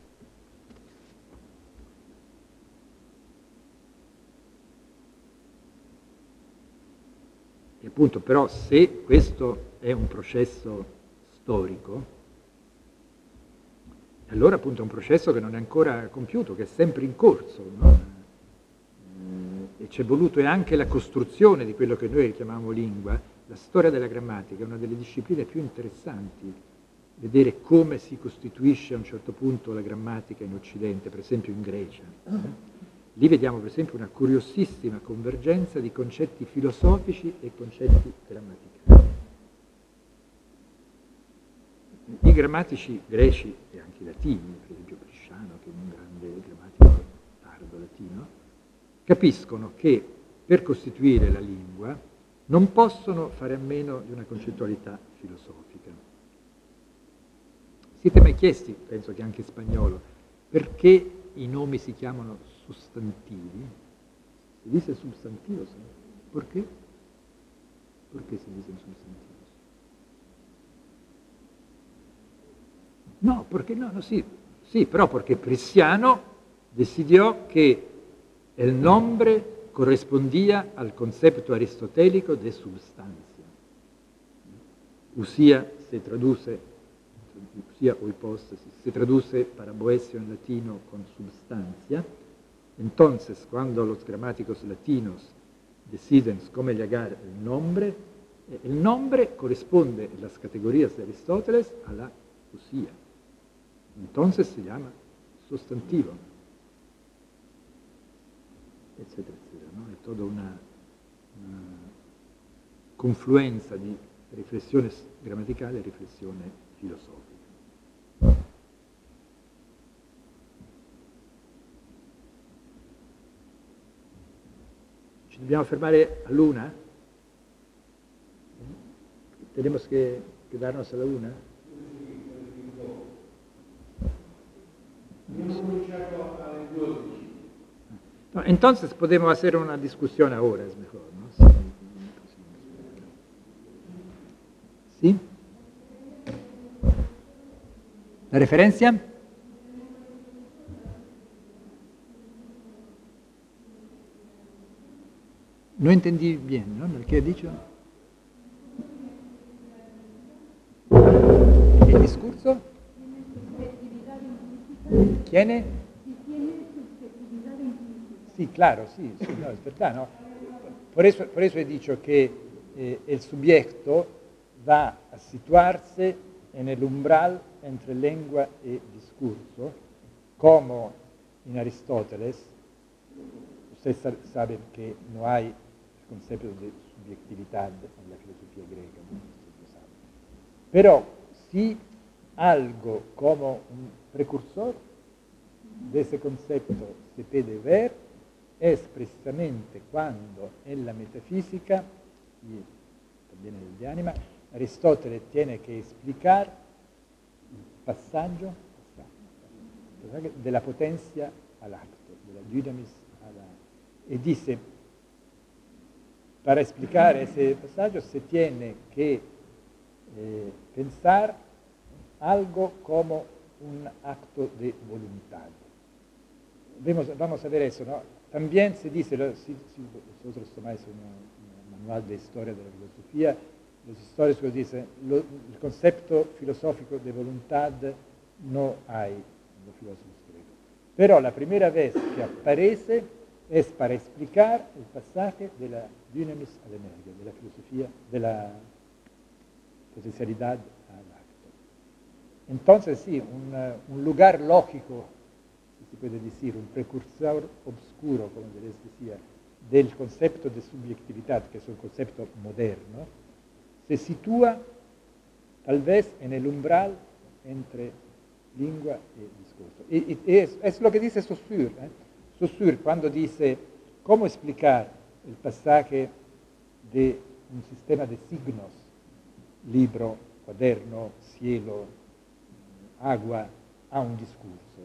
E appunto però se questo è un processo storico, allora appunto è un processo che non è ancora compiuto, che è sempre in corso, no? E c'è voluto anche la costruzione di quello che noi chiamiamo lingua. La storia della grammatica è una delle discipline più interessanti, vedere come si costituisce a un certo punto la grammatica in Occidente, per esempio in Grecia. Lì vediamo per esempio una curiosissima convergenza di concetti filosofici e concetti grammaticali. I grammatici greci e anche i latini, per esempio Prisciano, che è un grande grammatico tardo latino, capiscono che per costituire la lingua non possono fare a meno di una concettualità filosofica. Siete mai chiesti, penso che anche in spagnolo, perché i nomi si chiamano sostantivi? Si dice substantivos, ¿no? Perché? Perché si dice substantivos? No, perché no, sí, però perché Prisciano decidió que el nombre correspondía al concepto aristotélico de substancia. Usía se traduce, usía o hipóstasis, se traduce para Boecio en latino con substancia. Entonces, cuando los gramáticos latinos deciden cómo llegar el nombre corresponde en las categorías de Aristóteles a la usía. Entonces se llama sostantivo, eccetera, eccetera. ¿No? È tutta una confluenza di riflessione grammaticale e riflessione filosofica. Ci dobbiamo fermare all'1? Tenemos que quedarnos a la 1? No, entonces podemos hacer una discusión ahora, es mejor, ¿no? ¿Sí? ¿La referencia? No entendí bien, ¿no? ¿Qué ha dicho? ¿El discurso? ¿Tiene? Sí, claro, sí, no, es verdad, ¿no? Por eso he dicho que el sujeto va a situarse en el umbral entre lengua y discurso, como en Aristóteles. Ustedes saben que no hay el concepto de subjetividad en la filosofía griega, ¿no? Pero sí algo como un precursor de ese concepto se puede ver es precisamente cuando en la metafísica y también en el de ánima Aristóteles tiene que explicar el pasaje de la potencia al acto, de la dynamis a la... Y dice, para explicar ese pasaje se tiene que pensar algo como un acto de voluntad. Vamos a ver eso, ¿no? También se dice, si vosotros tomáis un manual de historia de la filosofía, los históricos dicen, el concepto filosófico de voluntad no hay en los filósofos griegos. Pero la primera vez que aparece es para explicar el pasaje de la dynamis a la energia, de la filosofía, de la potencialidad al acto. Entonces sí, un lugar lógico, si se puede decir, un precursor obscuro, como les decía, del concepto de subjetividad, que es un concepto moderno, se sitúa tal vez en el umbral entre lengua y discurso. Y es lo que dice Saussure. Saussure cuando dice, ¿cómo explicar el pasaje de un sistema de signos, libro, cuaderno, cielo, agua, a un discurso?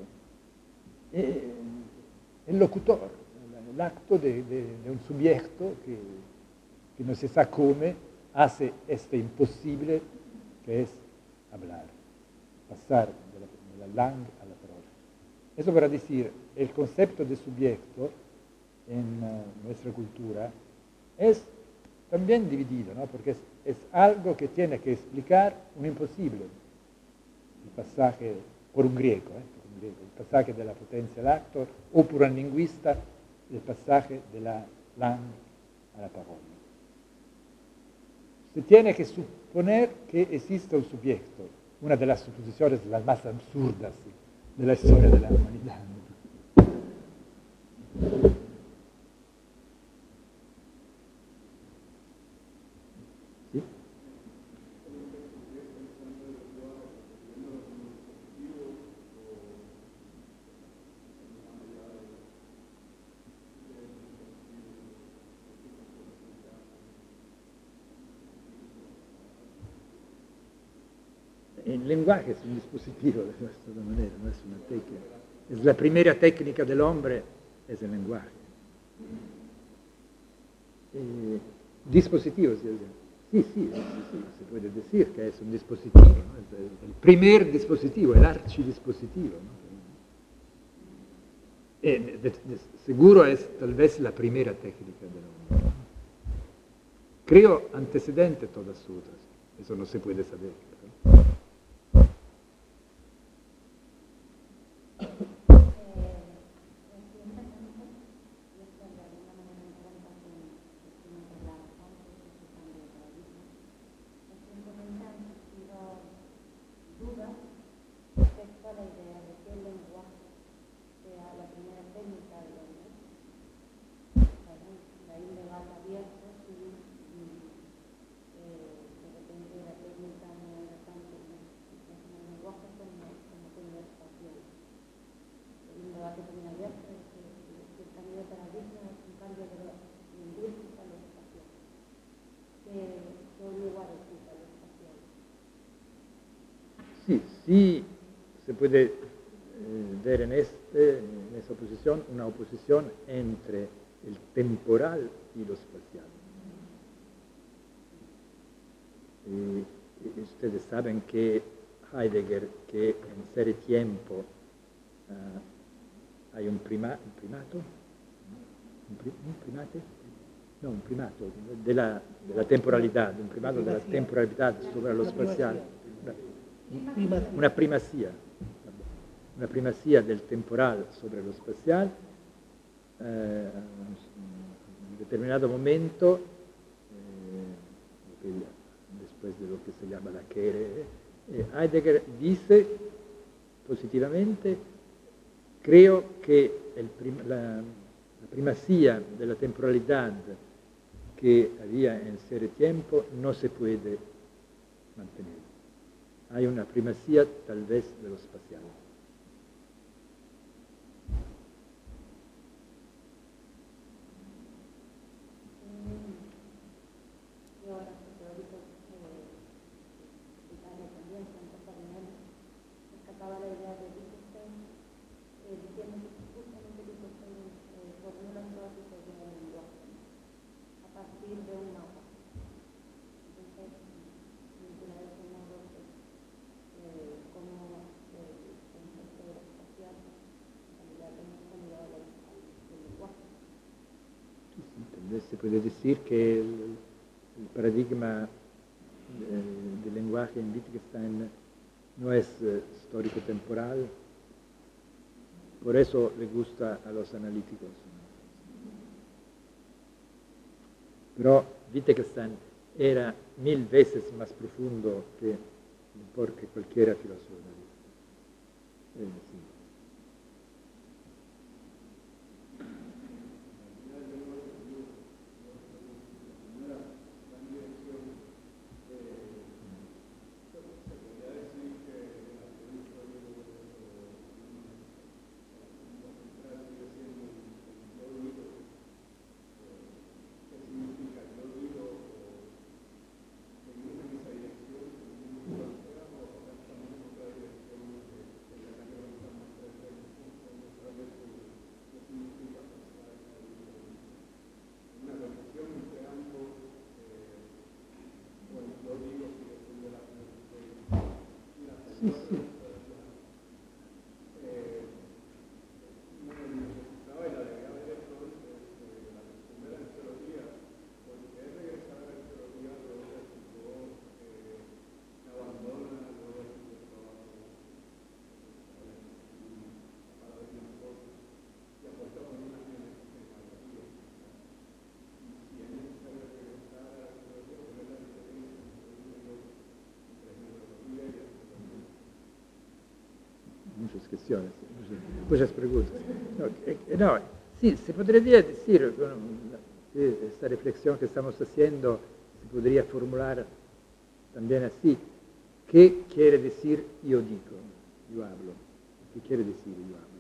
El locutor, el acto de un sujeto que no se sabe cómo hace este imposible que es hablar, pasar de la lengua a la palabra. Eso para decir, el concepto de sujeto en nuestra cultura es también dividido, ¿no? Porque es algo que tiene que explicar un imposible. El pasaje, por un griego, el pasaje de la potencia al acto, o por un lingüista, el pasaje de la lengua a la palabra. Se tiene que suponer que existe un sujeto, una de las suposiciones las más absurdas de la historia de la humanidad. ¿Sí? El lenguaje es un dispositivo de esta manera, no es una técnica. Es la primera técnica del hombre, es el lenguaje. Dispositivo, sí, se puede decir que es un dispositivo, ¿no? Es el primer dispositivo, el archidispositivo, ¿no? Seguro es tal vez la primera técnica del hombre. Creo antecedente a todas otras, eso no se puede saber. ¿No? sí se puede ver en esa oposición una oposición entre el temporal y lo espacial. Y ustedes saben que Heidegger, que en Ser y Tiempo hay un primato, un primato de la temporalidad, un primato de la temporalidad sobre lo espacial, una primacía del temporal sobre lo espacial. En un determinado momento, después de lo que se llama la Kere, Heidegger dice positivamente: creo que la primacía de la temporalidad que había en Ser y Tiempo no se puede mantener. Hay una primacía tal vez de lo espacial. Se puede decir que el paradigma del lenguaje en Wittgenstein no es histórico-temporal, por eso le gusta a los analíticos. Pero Wittgenstein era 1000 veces más profundo que cualquier filósofo. Sí. Muchas cuestiones, muchas preguntas. No, sí, se podría decir, esta reflexión que estamos haciendo se podría formular también así: ¿qué quiere decir yo digo, yo hablo? ¿Qué quiere decir yo hablo?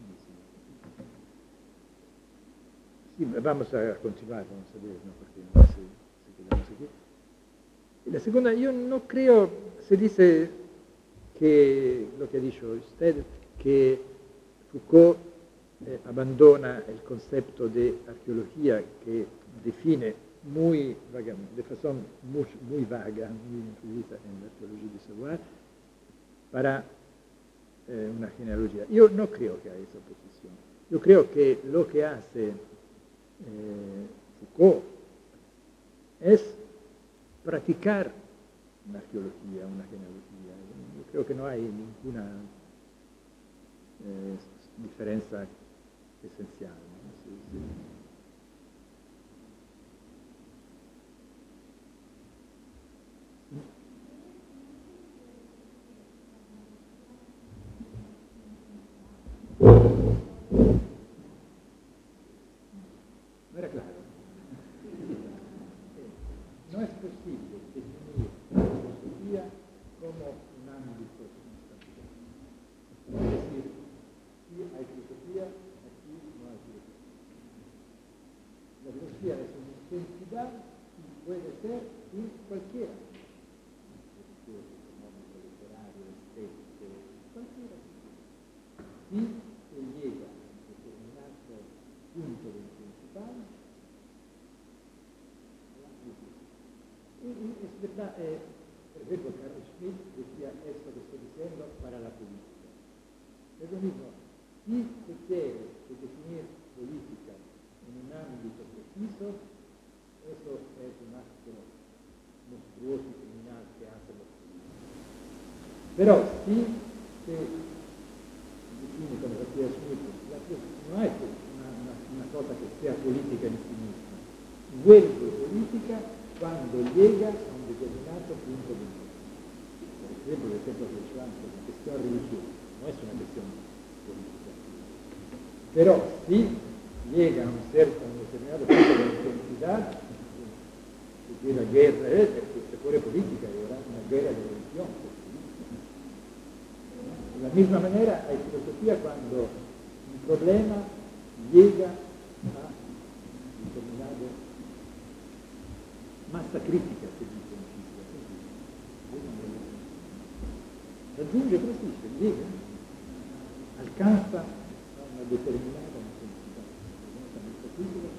Sí, vamos a continuar, vamos a ver, ¿no? Porque no sé si quedamos aquí. Y la segunda, yo no creo, se dice que lo que ha dicho usted, que Foucault abandona el concepto de arqueología que define muy vagamente, de forma muy vaga, muy incluida en la arqueología de savoir, para una genealogía. Yo no creo que haya esa posición. Yo creo que lo que hace Foucault es practicar una arqueología, una genealogía. Yo creo que no hay ninguna diferencia esencial, ¿no? Sí. No era claro. No es posible definir la filosofía como un ámbito sustantivo. Es decir, aquí hay filosofía, aquí no hay filosofía. La filosofía es una intensidad y puede ser en cualquiera. Fenómeno literario, estético, sí se llega a un determinato punto de intensidad. Es verdad, por ejemplo, Carl Schmitt decía esto que estoy diciendo para la política. Es lo mismo, si se quiere definir política en un ámbito preciso, eso es un acto monstruoso y criminal que hacen los políticos. Pero si se define como decía Schmitt, no hay una cosa que sea política en sí misma. Vuelve política cuando llega a un determinato punto de vista. Por ejemplo, el ejemplo de Schwann, la cuestión religiosa, no es una cuestión política. Pero si llega a un determinato punto de intensidad, se quiere guerra, se fuera política, y habrá una guerra de religión. De la misma manera hay filosofía cuando un problema llega a un determinado massa critica, se dice in fisica, raggiunge precisa, llega, alcanza a una determinata intensità, una massa critica,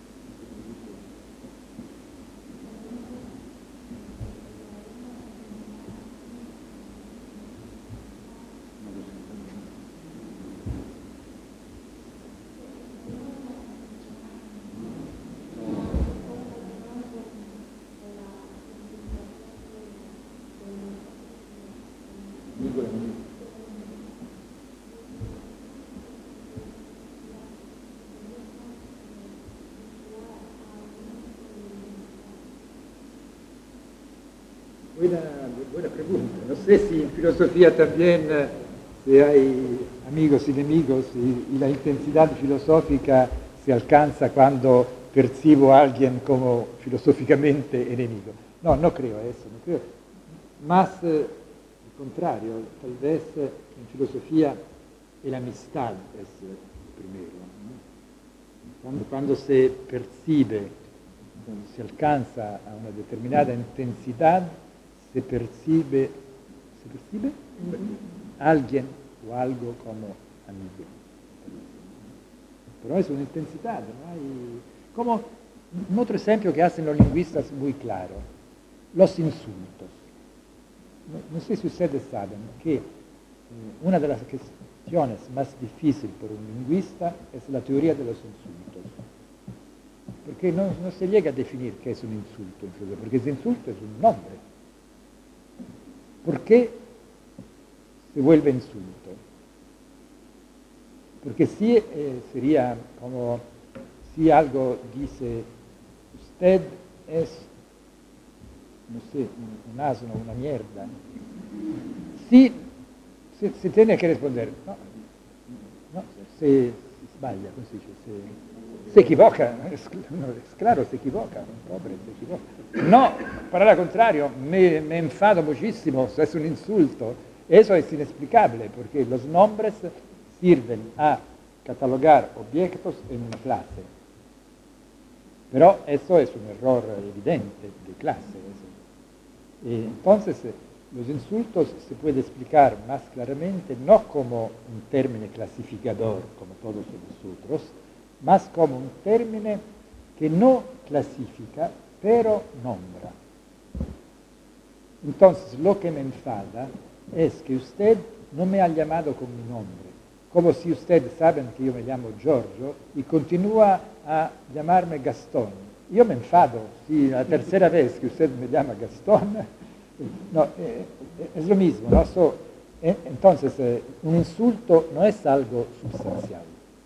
Buena pregunta. No sé si en filosofía también, si hay amigos y enemigos, y la intensidad filosófica se alcanza cuando percibo a alguien como filosóficamente enemigo. No, no creo eso, no creo. Más al contrario, tal vez en filosofía la amistad es primero. ¿No? Cuando se percibe, cuando se alcanza a una determinada intensidad, se percibe alguien o algo como amigo. Pero es una intensidad, ¿no? Como un otro ejemplo que hacen los lingüistas muy claro, los insultos. No sé si ustedes saben que una de las cuestiones más difíciles para un lingüista es la teoría de los insultos. Porque no se llega a definir qué es un insulto, porque ese insulto es un nombre. ¿Por qué se vuelve insulto? Porque si sería como si algo dice, usted es, no sé, un asno, una mierda. Si se tiene que responder, no, se sbaglia, come si dice, se equivoca, es claro, se equivoca, pobre, se equivoca. No, para lo contrario, me enfado muchísimo, es un insulto. Eso es inexplicable, porque los nombres sirven a catalogar objetos en una clase. Pero eso es un error evidente de clase. Entonces, los insultos se puede explicar más claramente no como un término clasificador, como todos los otros, más como un término que no clasifica, pero nombra. Entonces, lo que me enfada es que usted no me ha llamado con mi nombre, como si ustedes saben que yo me llamo Giorgio y continúa a llamarme Gastón. Yo me enfado, si la tercera vez que usted me llama Gastón, no, es lo mismo, ¿no? Entonces, un insulto no es algo sustancial,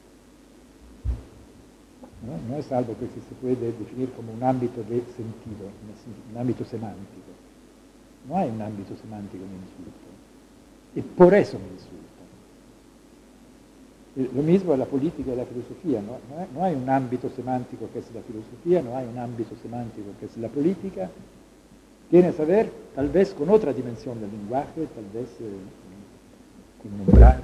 ¿no? No es algo que se puede definir como un ámbito de sentido, un ámbito semántico. No hay un ámbito semántico en el insulto. Y por eso me insultan. Lo mismo es la política y la filosofía, ¿no? No hay un ámbito semántico que es la filosofía, no hay un ámbito semántico que es la política. Tiene que ver, tal vez, con otra dimensión del lenguaje, tal vez con nombrar,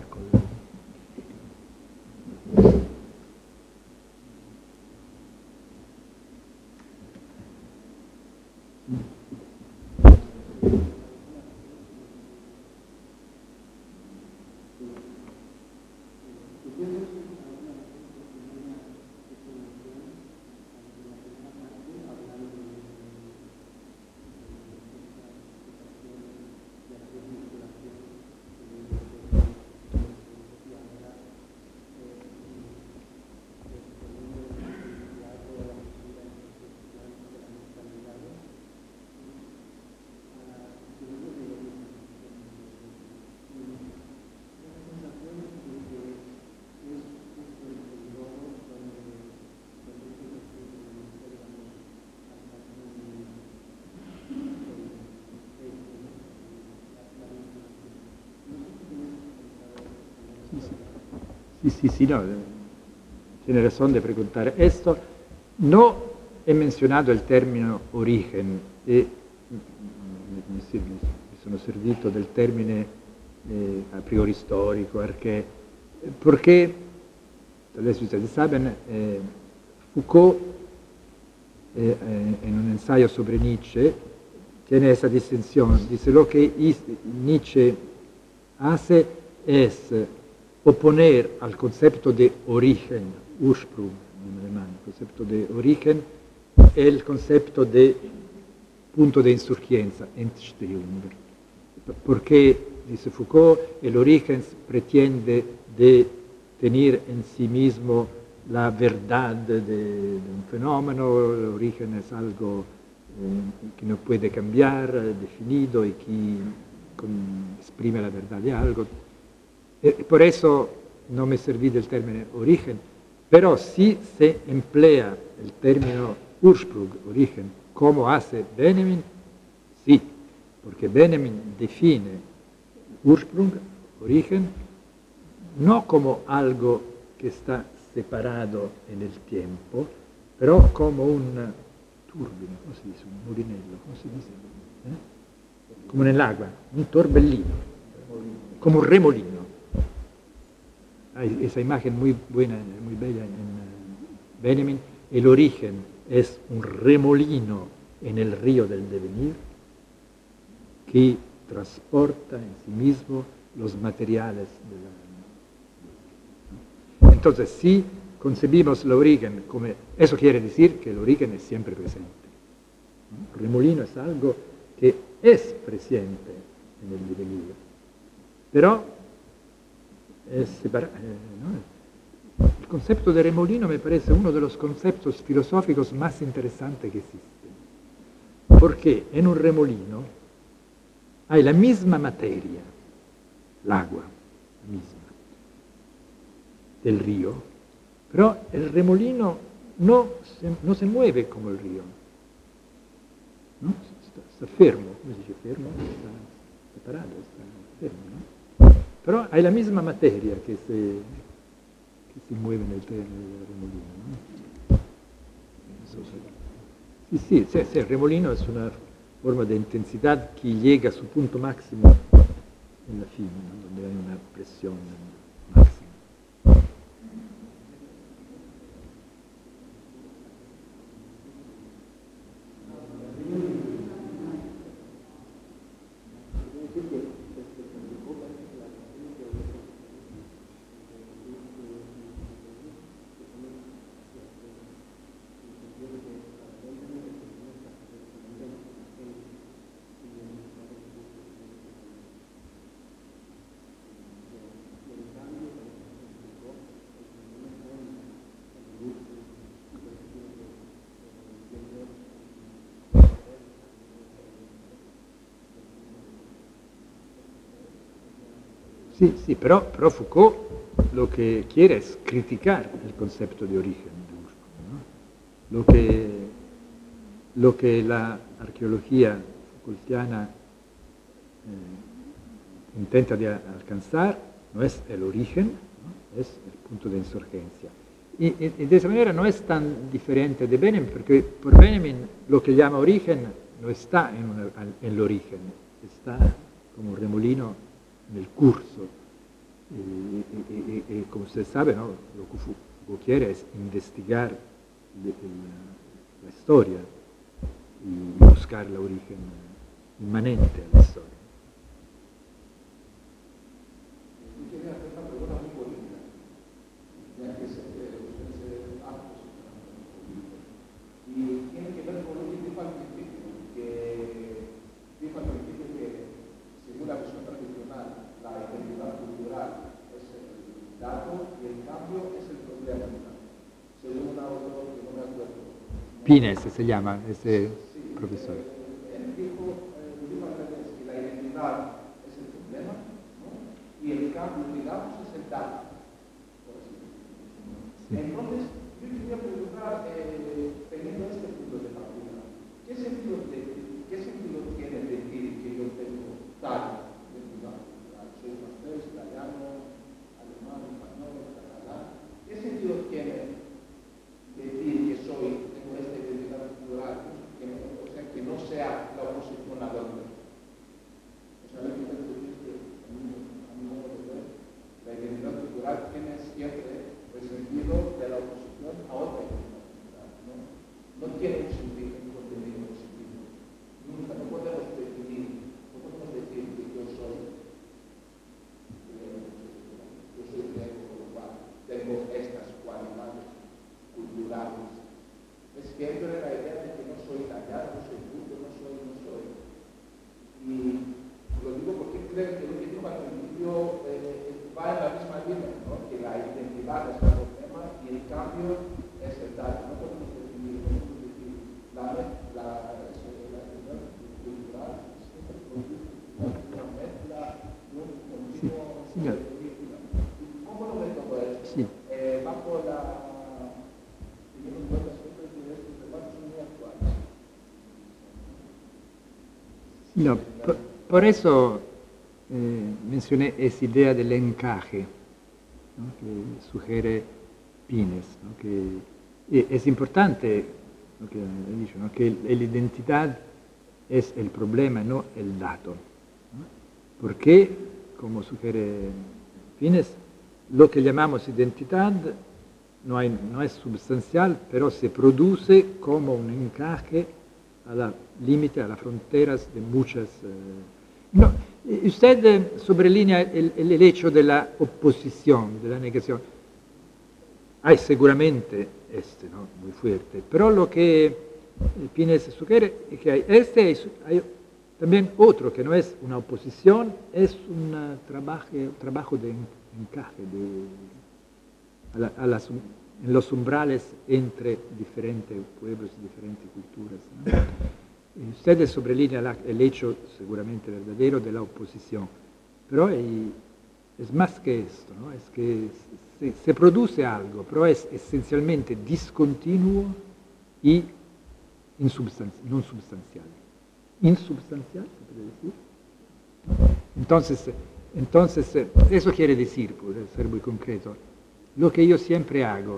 Sí, no, tiene razón de preguntar esto. No he mencionado el término origen e mi sono servito del termine a priori storico, porque, tal vez ustedes saben, Foucault, en un ensayo sobre Nietzsche, tiene esa distinción. Dice, lo que Nietzsche hace es oponer al concepto de origen, Ursprung en alemán, el concepto de origen, el concepto de punto de insurgencia, Entstehung. Porque, dice Foucault, el origen pretende de tener en sí mismo la verdad de un fenómeno, el origen es algo que no puede cambiar, definido y que exprime la verdad de algo. Por eso no me serví del término origen, pero si se emplea el término Ursprung, origen, como hace Benjamin, sí, porque Benjamin define Ursprung, origen, no como algo que está separado en el tiempo, pero como un turbine, ¿cómo se dice? Un mulinello, ¿cómo se dice? Como en el agua, un torbellino, como un remolino. Hay esa imagen muy buena, muy bella en Benjamin. El origen es un remolino en el río del devenir que transporta en sí mismo los materiales de la... Entonces, si concebimos el origen como... Eso quiere decir que el origen es siempre presente. El remolino es algo que es presente en el devenir, pero es separado. ¿No? El concepto de remolino me parece uno de los conceptos filosóficos más interesantes que existen, porque en un remolino hay la misma materia, el agua, la misma, del río, pero el remolino no se mueve como el río, ¿no? Está fermo, ¿cómo se dice fermo? Está separado, está fermo, ¿no? Pero hay la misma materia que se mueve en el remolino, ¿no? Sí, el remolino es una forma de intensidad que llega a su punto máximo en la fin, ¿no? Donde hay una presión máxima. Sí, pero Foucault lo que quiere es criticar el concepto de origen de Ursprung, ¿no? Lo que la arqueología Foucaultiana intenta de alcanzar no es el origen, ¿no? Es el punto de insurgencia. Y de esa manera no es tan diferente de Benjamin, porque por Benjamin lo que llama origen no está en el origen, está como un remolino en el curso. Y como usted sabe, ¿no? Lo que Foucault quiere es investigar la historia y buscar el origen inmanente a la historia. Y tiene que ver con lo que dijo al principio, que según la visión tradicional, la identidad cultural es el dato y el cambio es el problema. Según un autor que no me acuerdo. Pines se llama ese profesor. Él dijo al revés, que la identidad es el problema, ¿no? Y el cambio, digamos, es el dato. Por así decirlo. Sí. Entonces, yo quería preguntar, teniendo este punto de partida, ¿qué sentido tiene decir que yo tengo datos de lugar? Soy francés, italiano, alemán, español, identidad es el problema y el cambio es el daño. No podemos decir la identidad cultural siempre produce una mezcla, un continuo. ¿Cómo lo ve todo esto? Sí. Bajo teniendo en cuenta siempre que estos debates son muy actuales. No, por eso mencioné esa idea del encaje, ¿no?, que sugiere Pines, ¿no?, que es importante lo que he dicho, ¿no?, que la identidad es el problema, no el dato, ¿no? Porque, como sugiere Pines, lo que llamamos identidad no es sustancial, pero se produce como un encaje al límite, a las fronteras de muchas... No, usted sobrelínea el hecho de la oposición, de la negación. Hay seguramente ¿no?, muy fuerte, pero lo que Pines sugiere es que hay también otro, que no es una oposición, es un trabajo de encaje, en los umbrales entre diferentes pueblos y diferentes culturas, ¿no? Ustedes sobrelínean el hecho seguramente verdadero de la oposición, pero es más que esto, ¿no? Es que se produce algo, pero es esencialmente discontinuo y non substancial. Insubstancial, ¿se puede decir? Entonces, eso quiere decir, por ser muy concreto, lo que yo siempre hago,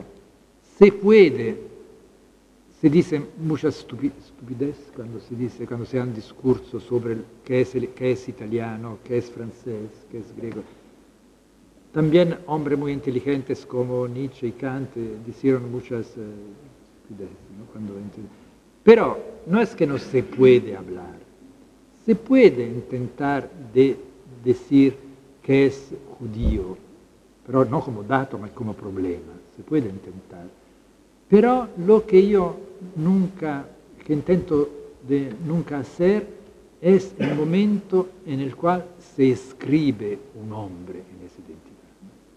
se dice mucha estupidez cuando se da un discurso sobre qué es italiano, qué es francés, qué es griego. También hombres muy inteligentes como Nietzsche y Kant dijeron muchas estupideces, ¿no?, pero no es que no se puede hablar, se puede intentar de decir que es judío, pero no como dato, ma como problema, se puede intentar. Pero lo que yo intento de nunca hacer es el momento en el cual se escribe un hombre en esa identidad.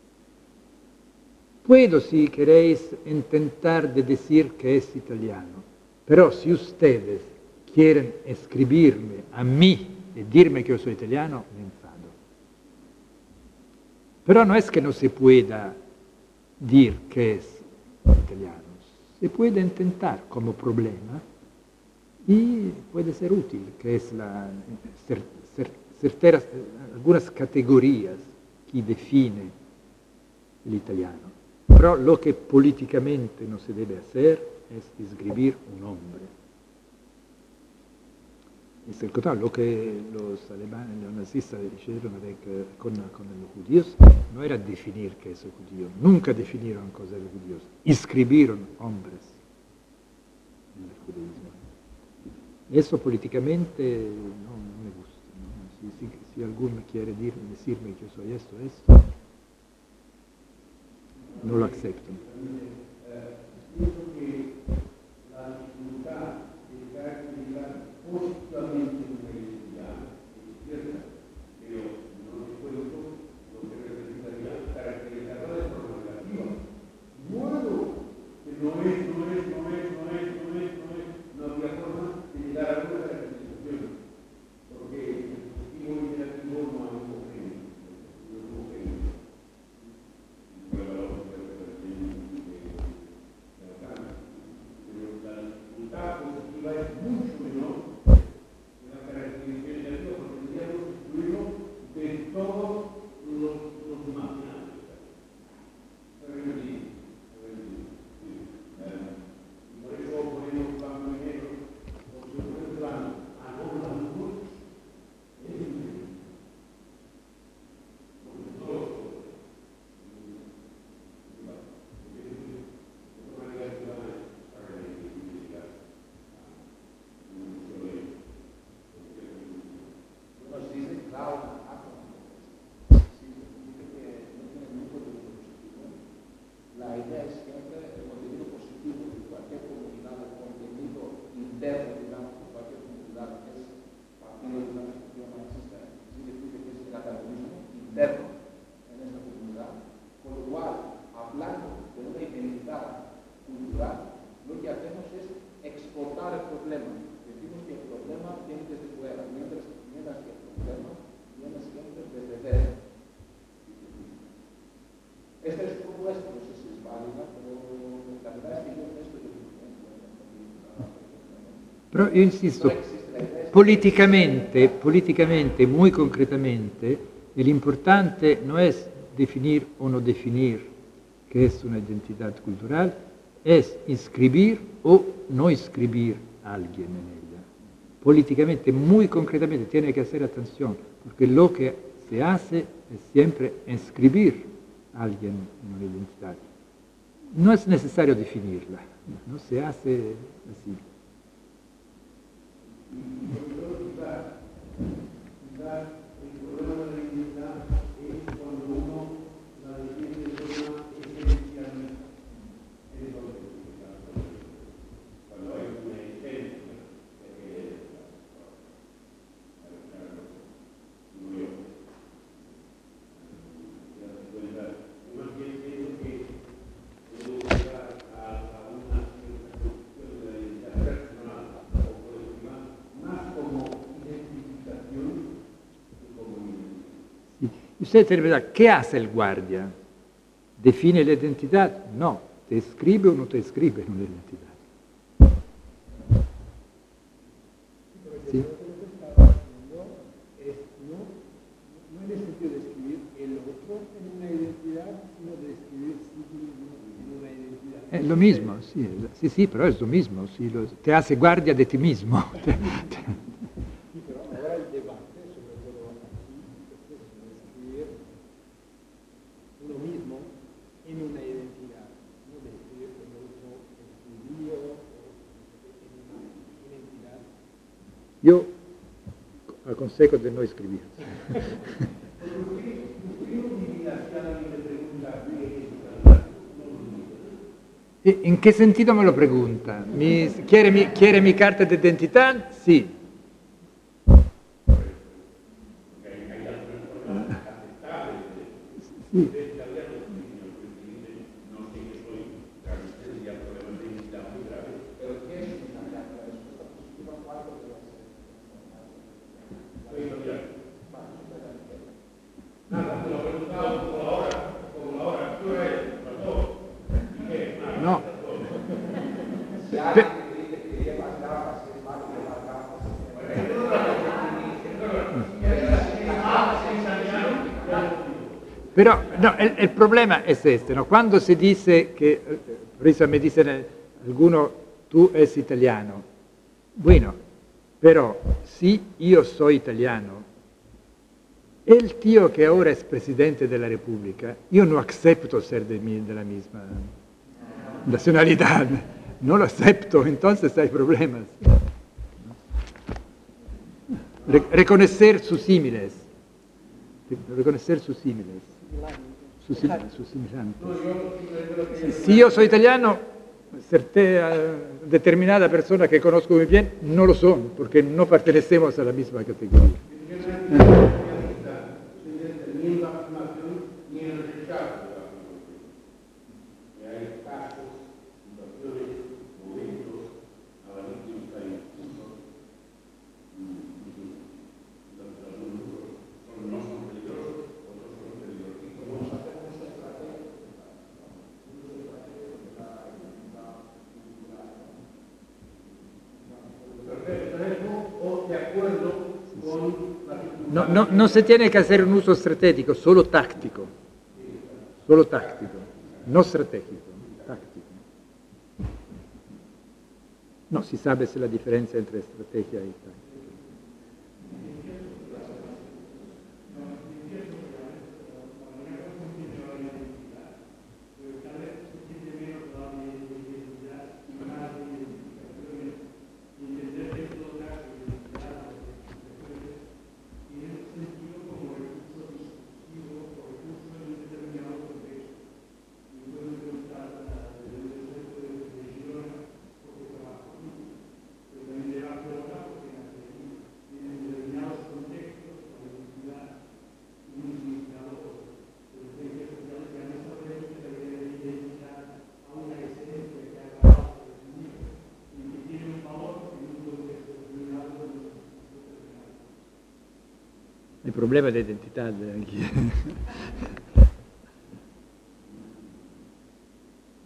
Puedo, si queréis, intentar de decir que es italiano, pero si ustedes quieren escribirme a mí y dirme que yo soy italiano, me enfado. Pero no es que no se pueda decir que es italiano, se puede intentar como problema y puede ser útil, que es algunas categorías que definen el italiano. Pero lo que políticamente no se debe hacer es escribir un hombre. Es el contrario, lo que los alemanes, los nazistas hicieron con los judíos no era definir qué es el judío, nunca definieron cosa es el judío, escribieron hombres en el judaísmo. Eso políticamente no me gusta, ¿no? Si alguno quiere decirme que yo soy esto, no lo acepto. Pienso que la dificultad de caracterizar positivamente una identidad es cierta, pero no recuerdo lo que representaría caracterizarla de forma negativa. Modo que no habría forma de llegar a una caracterización, porque el positivo y el negativo no hay homogéneo. Però io insisto, politicamente, muy concretamente, l'importante no es definir o no definir qué es una identidad cultural, es inscribir o no inscribir a alguien en ella. Políticamente, muy concretamente, tiene que hacer atención, porque lo que se hace es siempre inscribir a alguien en una identidad. No es necesario definirla, no se hace así. Usted te pregunta, ¿qué hace el guardia? ¿Define la identidad? No. ¿Te escribe o no te escribe una identidad? ¿Sí? No en el sentido de escribir el otro en una identidad, sino de escribir sí mismo en una identidad. Es lo mismo, sí, pero es lo mismo. Sí, te hace guardia de ti mismo. Sí, pero ahora el debate, sobre todo aquí, es eso, de escribir uno mismo en una identidad, no de escribir el otro escribido en una identidad. Yo aconsejo de no escribir. ¿En qué sentido me lo pregunta? ¿Quiere mi carta de identidad? Sí. Sí. No. Pero no, el problema es este, ¿no? Cuando se dice que, por eso me dicen algunos, tú eres italiano. Bueno, pero si yo soy italiano, el tío que ahora es presidente de la República, yo no acepto ser de la misma nacionalidad, no lo acepto, entonces hay problemas. Reconocer sus símiles. Reconocer sus símiles. Sus similantes. Si yo soy italiano, determinada persona que conozco muy bien no lo son, porque no pertenecemos a la misma categoría. No se tiene que hacer un uso estratégico, solo táctico, no estratégico, táctico. No si sabe la diferencia entre estrategia y táctica. El problema de identidad aquí.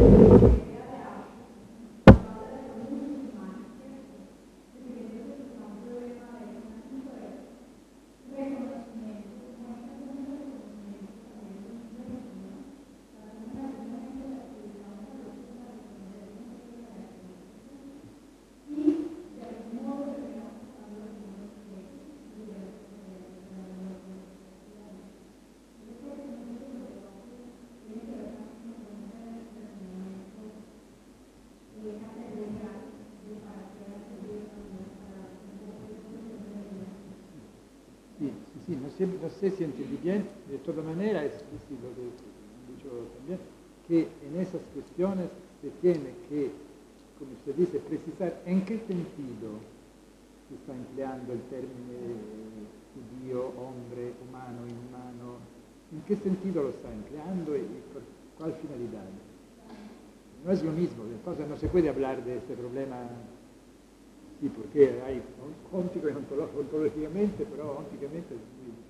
Sí, no sé si entendí bien, de todas maneras, sí, lo que he dicho también, que en esas cuestiones se tiene que, como se dice, precisar en qué sentido se está empleando el término judío, hombre, humano, inhumano, en qué sentido lo está empleando y por cuál finalidad. No es lo mismo, entonces no se puede hablar de este problema. Sí, porque hay óntico y ontológicamente, pero ónticamente es muy